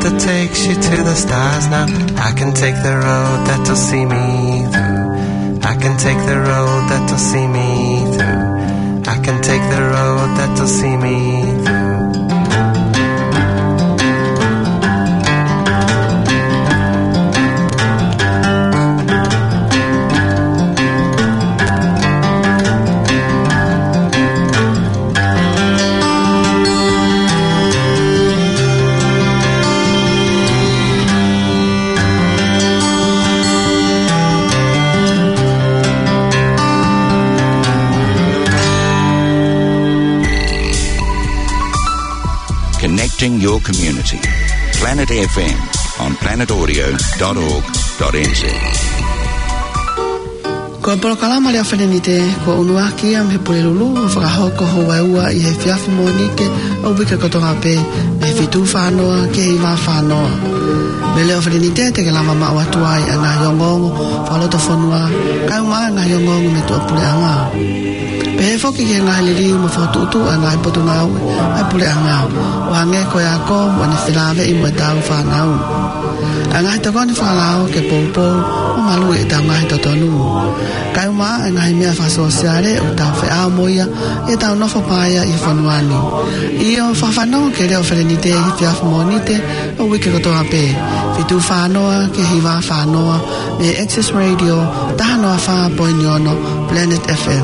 Speaker 6: that takes you to the stars now. I can take the road that'll see me through. I can take the road that'll see me through. I can take the road that'll see me through.
Speaker 7: Your community. Planet FM on planetaudio.org.nz.
Speaker 8: Ko polokalama lea whenenite ko unuaki am he pule lulu o whakahoko ho waiua I he whiawhi monike o wika kotonga pe me whitu whanoa ke hi wā whanoa. Me leo whenenite te ke lama maa watuai a ngā yongongo whaloto whanua kai maa ngā yongongo me tu apule anga. Pe he whoki ke ngā liriu ma whotutu a ngā ipotu ngau a pule anga o hange ko ya ko wane whilawe I mua tau whanau. A ngā hita koni whalao ke poupou o malu e tau ngā hita tonu. Kai maa e ngā hi mea whasosiare o tau whea moia e tau nofo paia I whanuani. I o whawhanau ke reo whenenite hi whiawhi monite o wike kotoa pe. Whitu whanoa ke hi wā whanoa me Access Radio tahanoa wha poiniono Planet FM.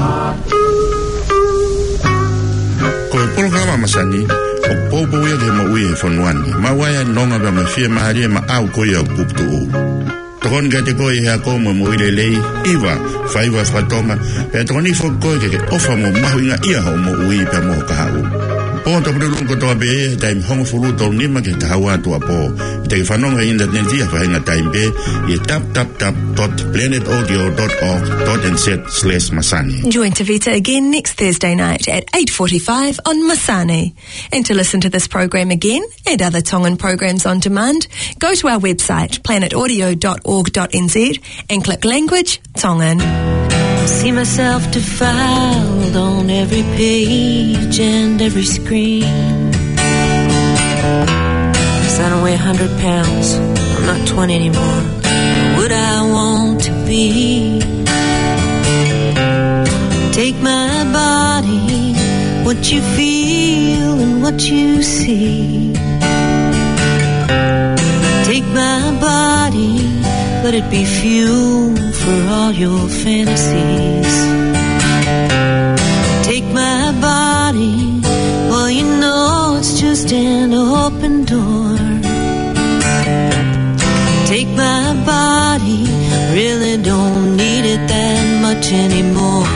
Speaker 9: Ko e polokalama masani, o popo ia ke maui e whanuani, ma waia nonga ka mawhia maharia ma au koia o puptu o. Tokoni ka te koe hea ko mo moile lei, iwa, whaiwa whatonga, pia tokoni whakoe ke ofa mo mahu inga ia hao mo ui pia mo ka hau. Po ta pulu ko toa be e taim hongo fulu tol nima ke ta hawa tua po. Te ke whanonga internet ia whahinga taim be I tap.planetaudio.org.nz/Masani.
Speaker 10: Join Tavita again next Thursday night at 8:45 on Masani. And to listen to this program again and other Tongan programs on demand, go to our website planetaudio.org.nz and click Language Tongan.
Speaker 11: See myself defiled on every page and every screen. 'Cause I don't weigh 100 pounds, I'm not 20 anymore. Would I want to be? Take my body, what you feel and what you see. Take my body, let it be fuel for all your fantasies. Take my body, well you know it's just an open door. Take my body, really don't need it that much anymore.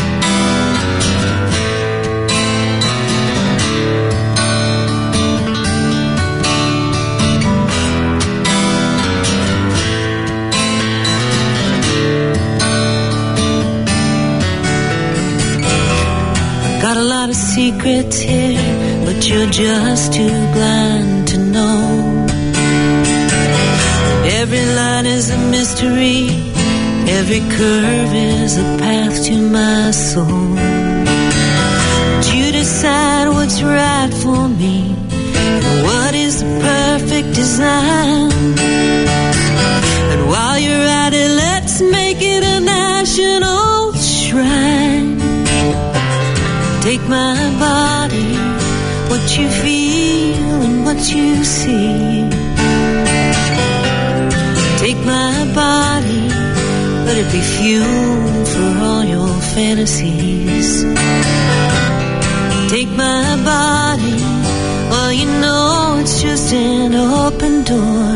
Speaker 11: Got a lot of secrets here, but you're just too blind to know. Every line is a mystery, every curve is a path to my soul. But you decide what's right for me, and what is the perfect design. And while you're at it, let's make it a national shrine. Take my body, what you feel and what you see. Take my body, let it be fuel for all your fantasies. Take my body, well you know it's just an open door.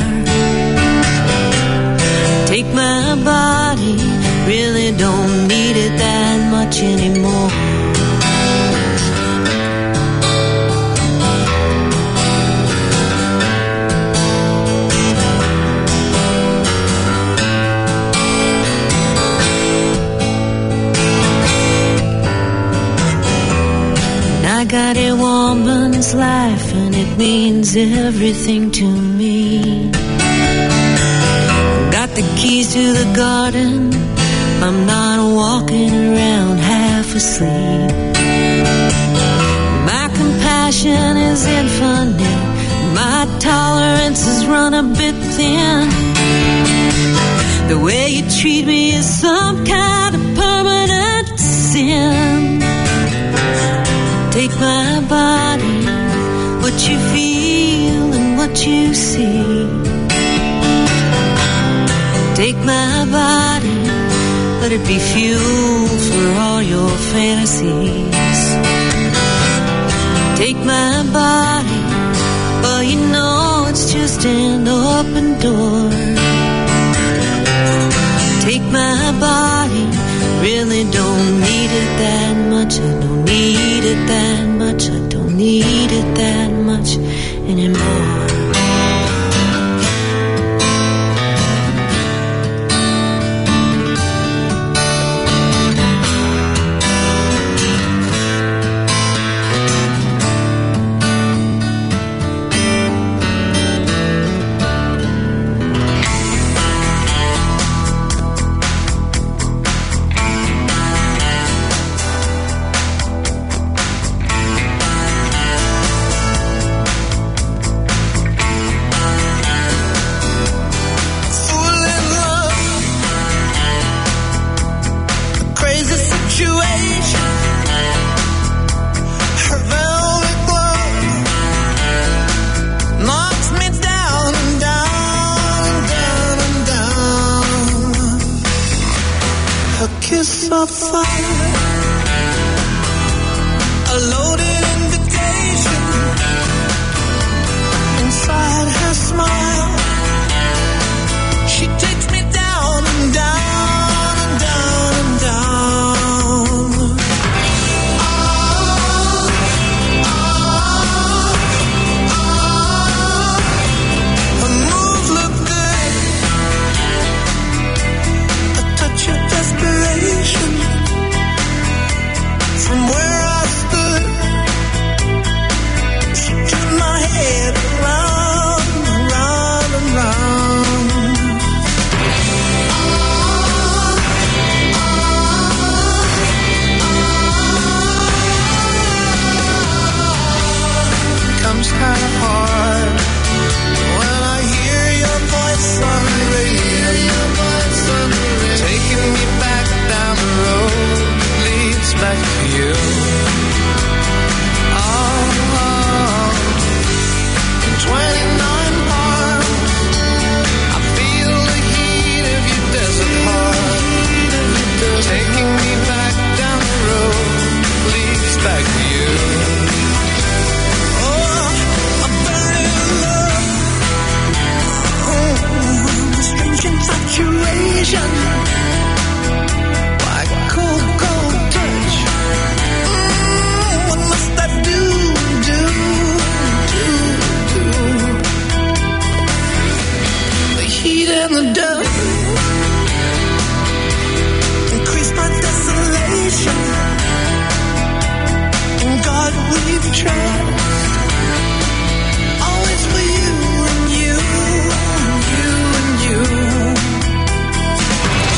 Speaker 11: Take my body, really don't need it that much anymore. I got a woman's life and it means everything to me. Got the keys to the garden, I'm not walking around half asleep. My compassion is infinite, my tolerance is run a bit thin. The way you treat me is some kind of permanent sin. Take my body, what you feel and what you see. Take my body, let it be fuel for all your fantasies. Take my body, well you know it's just an open door. Take my body, really don't need it that much. I don't need it that much. I don't need it that much anymore.
Speaker 2: Kiss of fire, a loaded invitation. Inside her smile, she takes me down and down and down and down. Her moves look good, a touch of desperation. From where I stood, she turned my head around, around and round. Comes kind of hard when I hear your voice on the radio, taking me back down the road that leads back to you. Oh, 29 miles, I feel the heat of your desert heart, taking me back down the road that leads back to you. Oh, I'm burning in love. Oh, strange infatuation. Like cold, cold touch. What must I do? The heat and the dust increase my desolation. In God we've trust, always for you and you and you and you.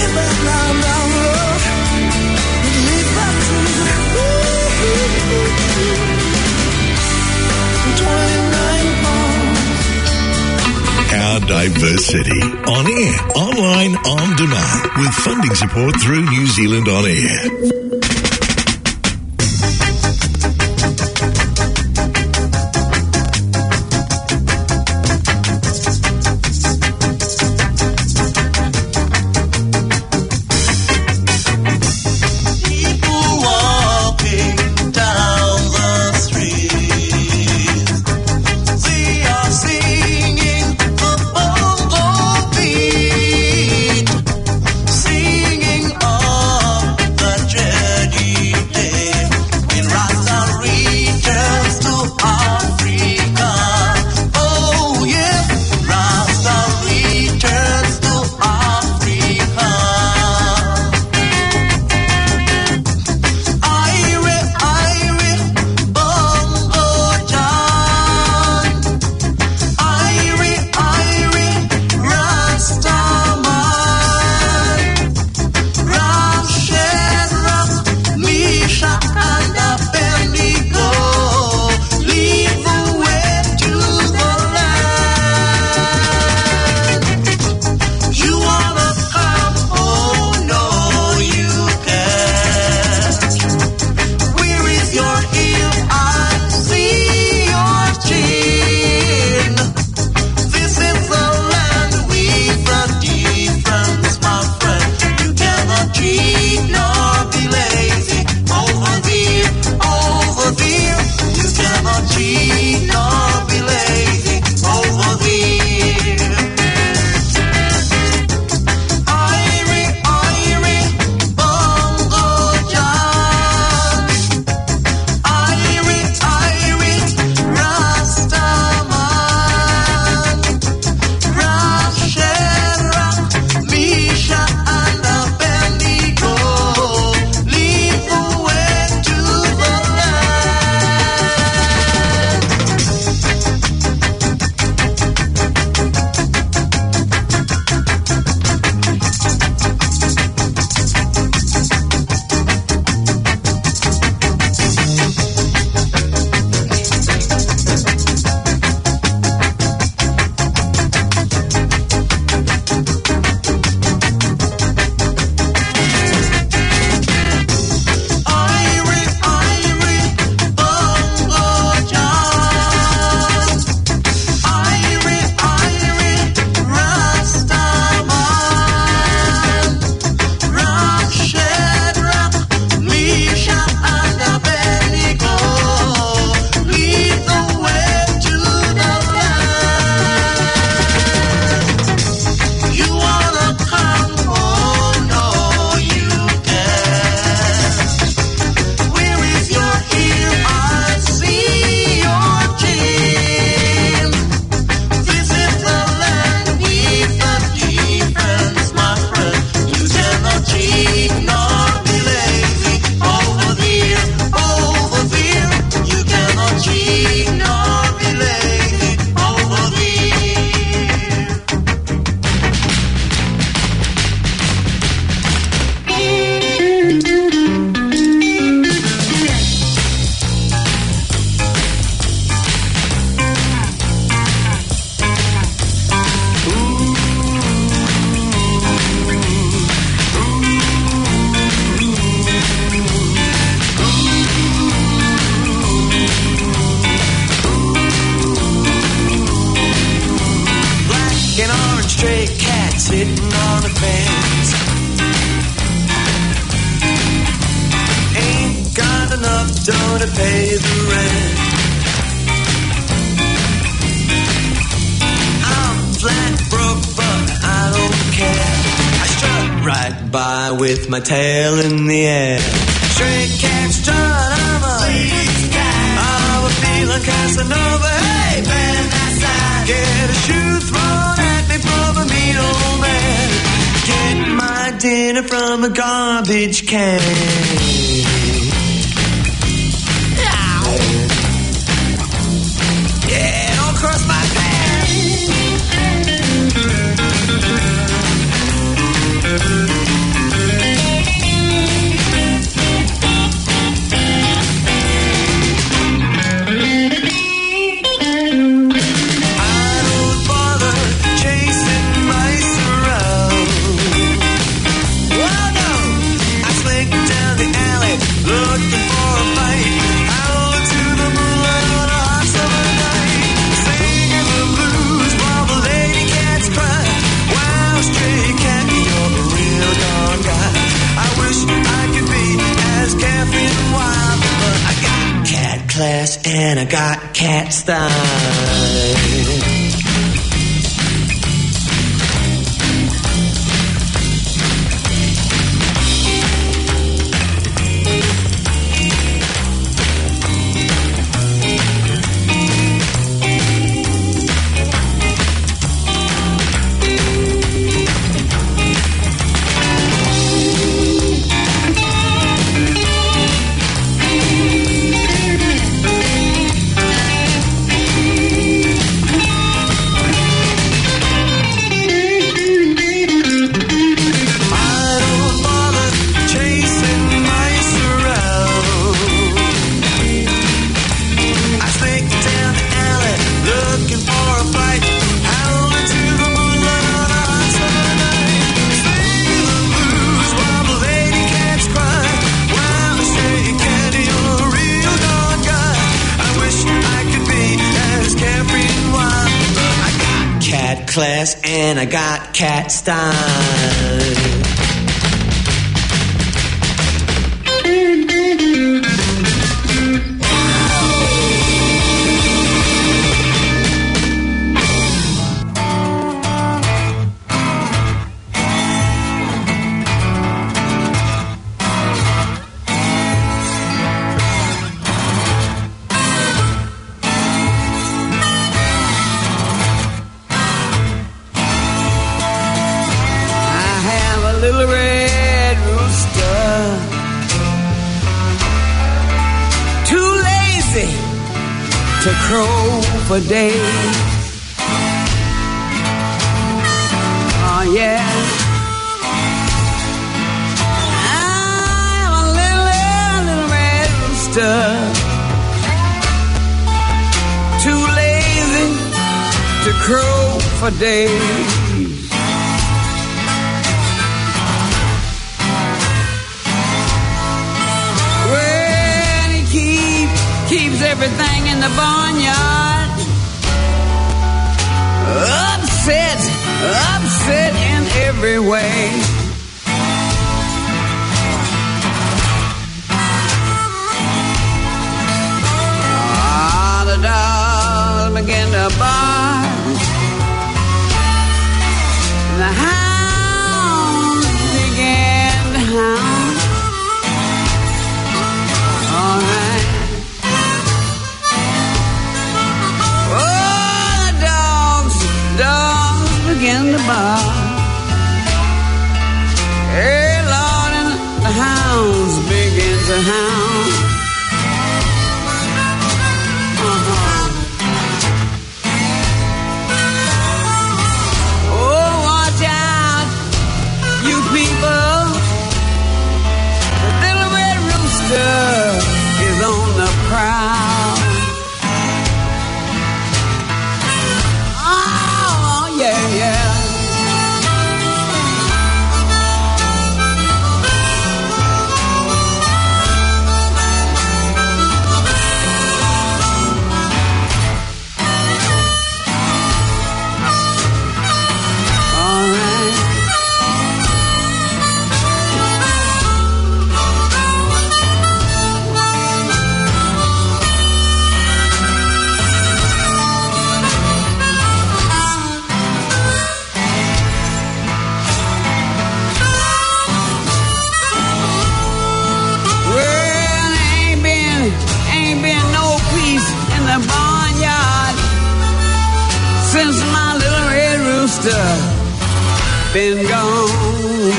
Speaker 12: Our diverse city, on air, online, on demand, with funding support through New Zealand On Air.
Speaker 13: sitting on a fence. Ain't got enough dough to pay the rent. I'm flat broke, but I don't care. I strut right by with my tail in the air. Straight cat strut, I'm a feeling Casanova. Hey, man, that's that. Get a shoe thrown at me from a mean old man. Get my dinner from a garbage can. Yeah, don't cross my path. and I got cat style. Class and I got cat style. To crow for days. Oh yeah. I'm a little red rooster, too lazy to crow for days. Well, he keeps everything in the barnyard upset in every way. The dogs begin to bark, the hounds began to hound. All right. Dogs begin to bark. Hey, Lord, and the hounds begin to hound. Oh, watch out, you people. The little red rooster is on the prowl. Yeah. Since my little red rooster been gone.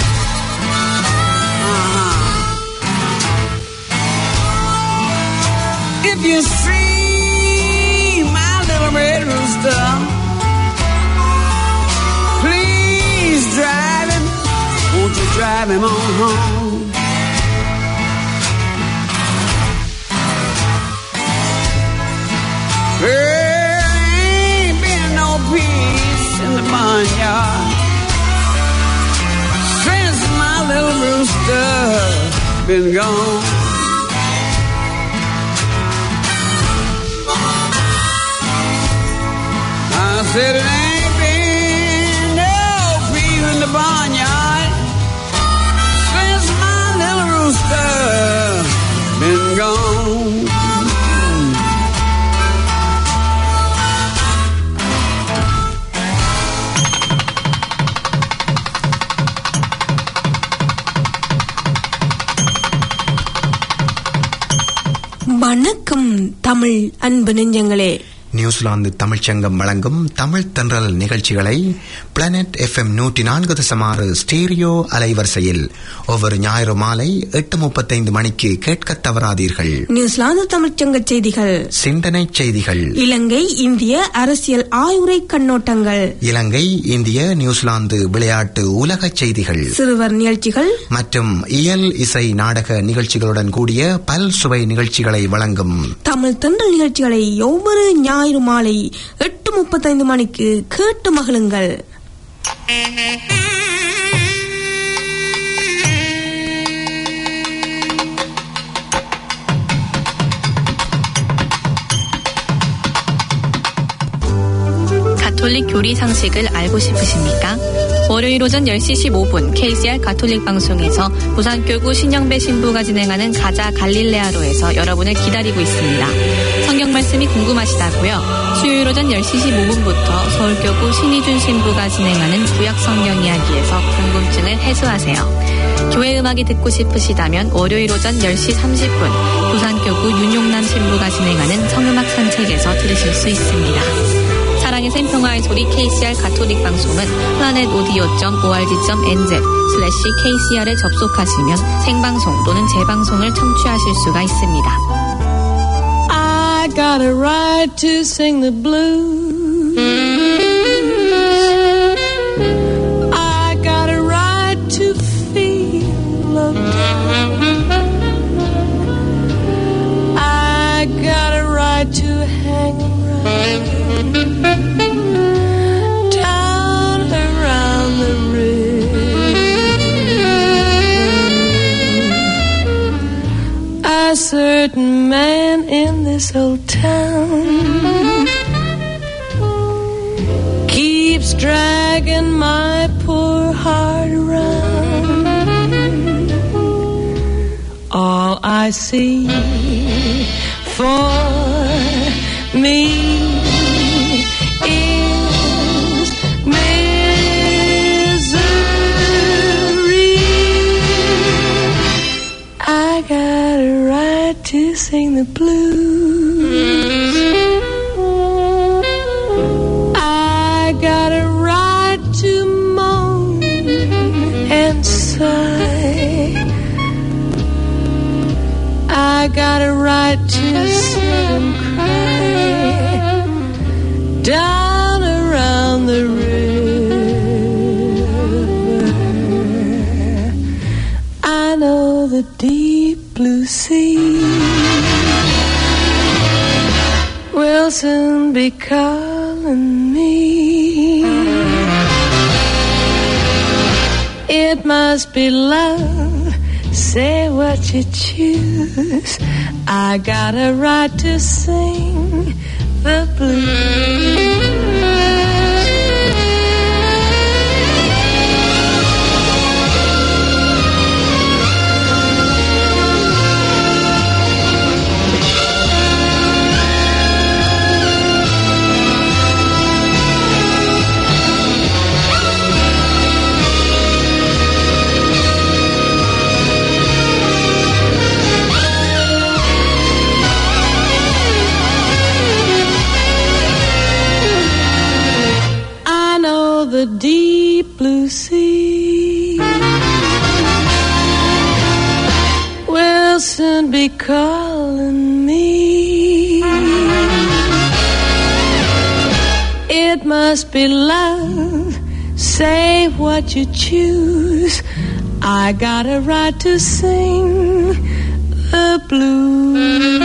Speaker 13: If you see my little red rooster, please drive him. Won't you drive him on home? Peace in the barnyard since my little rooster been gone. I said it ain't been no peace in the barnyard since my little rooster been gone.
Speaker 14: வணக்கம் தமிழ் அன்பு நெஞ்சங்களே.
Speaker 15: நியூசிலாந்து தமிழ்ச்சங்கம் வழங்கும் தமிழ் தென்றல் நிகழ்ச்சிகளை planet FM 104.6 ஸ்டீரியோ அலைவரிசையில் ஒவ்வொரு ஞாயிறு மாலை 8:35 மணிக்கு கேட்க தவறாதீர்கள்.
Speaker 14: நியூசிலாந்து தமிழ்ச்சங்க செய்திகள்,
Speaker 15: சிந்தனை செய்திகள்,
Speaker 14: இலங்கை இந்திய அரசியல் ஆய்வுரை கண்ணோட்டங்கள்,
Speaker 15: இலங்கை இந்திய நியூசிலாந்து விளையாட்டு உலக செய்திகள்,
Speaker 14: சிறுவர் நிகழ்ச்சிகள் மற்றும்
Speaker 15: இயல் இசை நாடக நிகழ்ச்சிகளுடன் கூடிய பல் சுவை நிகழ்ச்சிகளை வழங்கும்
Speaker 14: தமிழ் தென்றல் நிகழ்ச்சிகளை ஒவ்வொரு ஞாயிறு மாலை 8:35 மணிக்கு கேட்டு மகிழுங்கள்.
Speaker 16: 가톨릭 교리 상식을 알고 싶으십니까? 월요일 오전 10시 15분 KCR 가톨릭 방송에서 부산교구 신영배 신부가 진행하는 가자 갈릴레아로에서 여러분을 기다리고 있습니다. 성경 말씀이 궁금하시다고요? 수요일 오전 10시 15분부터 서울교구 신희준 신부가 진행하는 구약 성경 이야기에서 궁금증을 해소하세요. 교회 음악이 듣고 싶으시다면 월요일 오전 10시 30분 부산교구 윤용남 신부가 진행하는 성음악 산책에서 들으실 수 있습니다. 사랑의 샘평화의 소리 KCR 가톨릭 방송은 planetaudio.org.nz/KCR에 접속하시면 생방송 또는 재방송을 청취하실 수가 있습니다.
Speaker 11: I got a right to sing the blues. I got a right to feel loved. I got a right to hang around down around the river. A certain man in this old town keeps dragging my poor heart around. All I see for me is misery. I got a right to sing the blues. I got a right to moan and sigh. I got a right to sit and cry down around the river. I know the deep blue sea will soon be calling me. It must be love, say what you choose. I got a right to sing the blues. The deep blue sea will soon be calling me. It must be love, say what you choose. I got a right to sing the blues.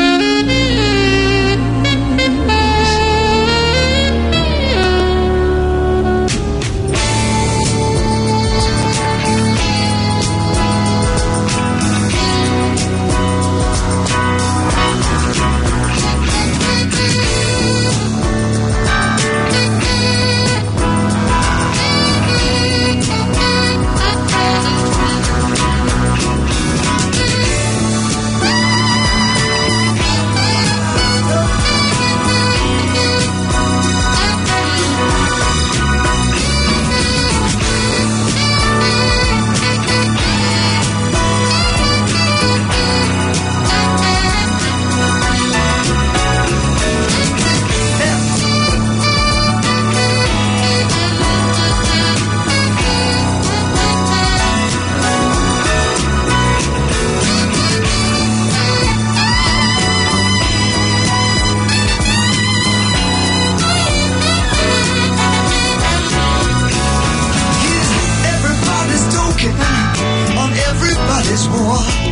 Speaker 17: 我。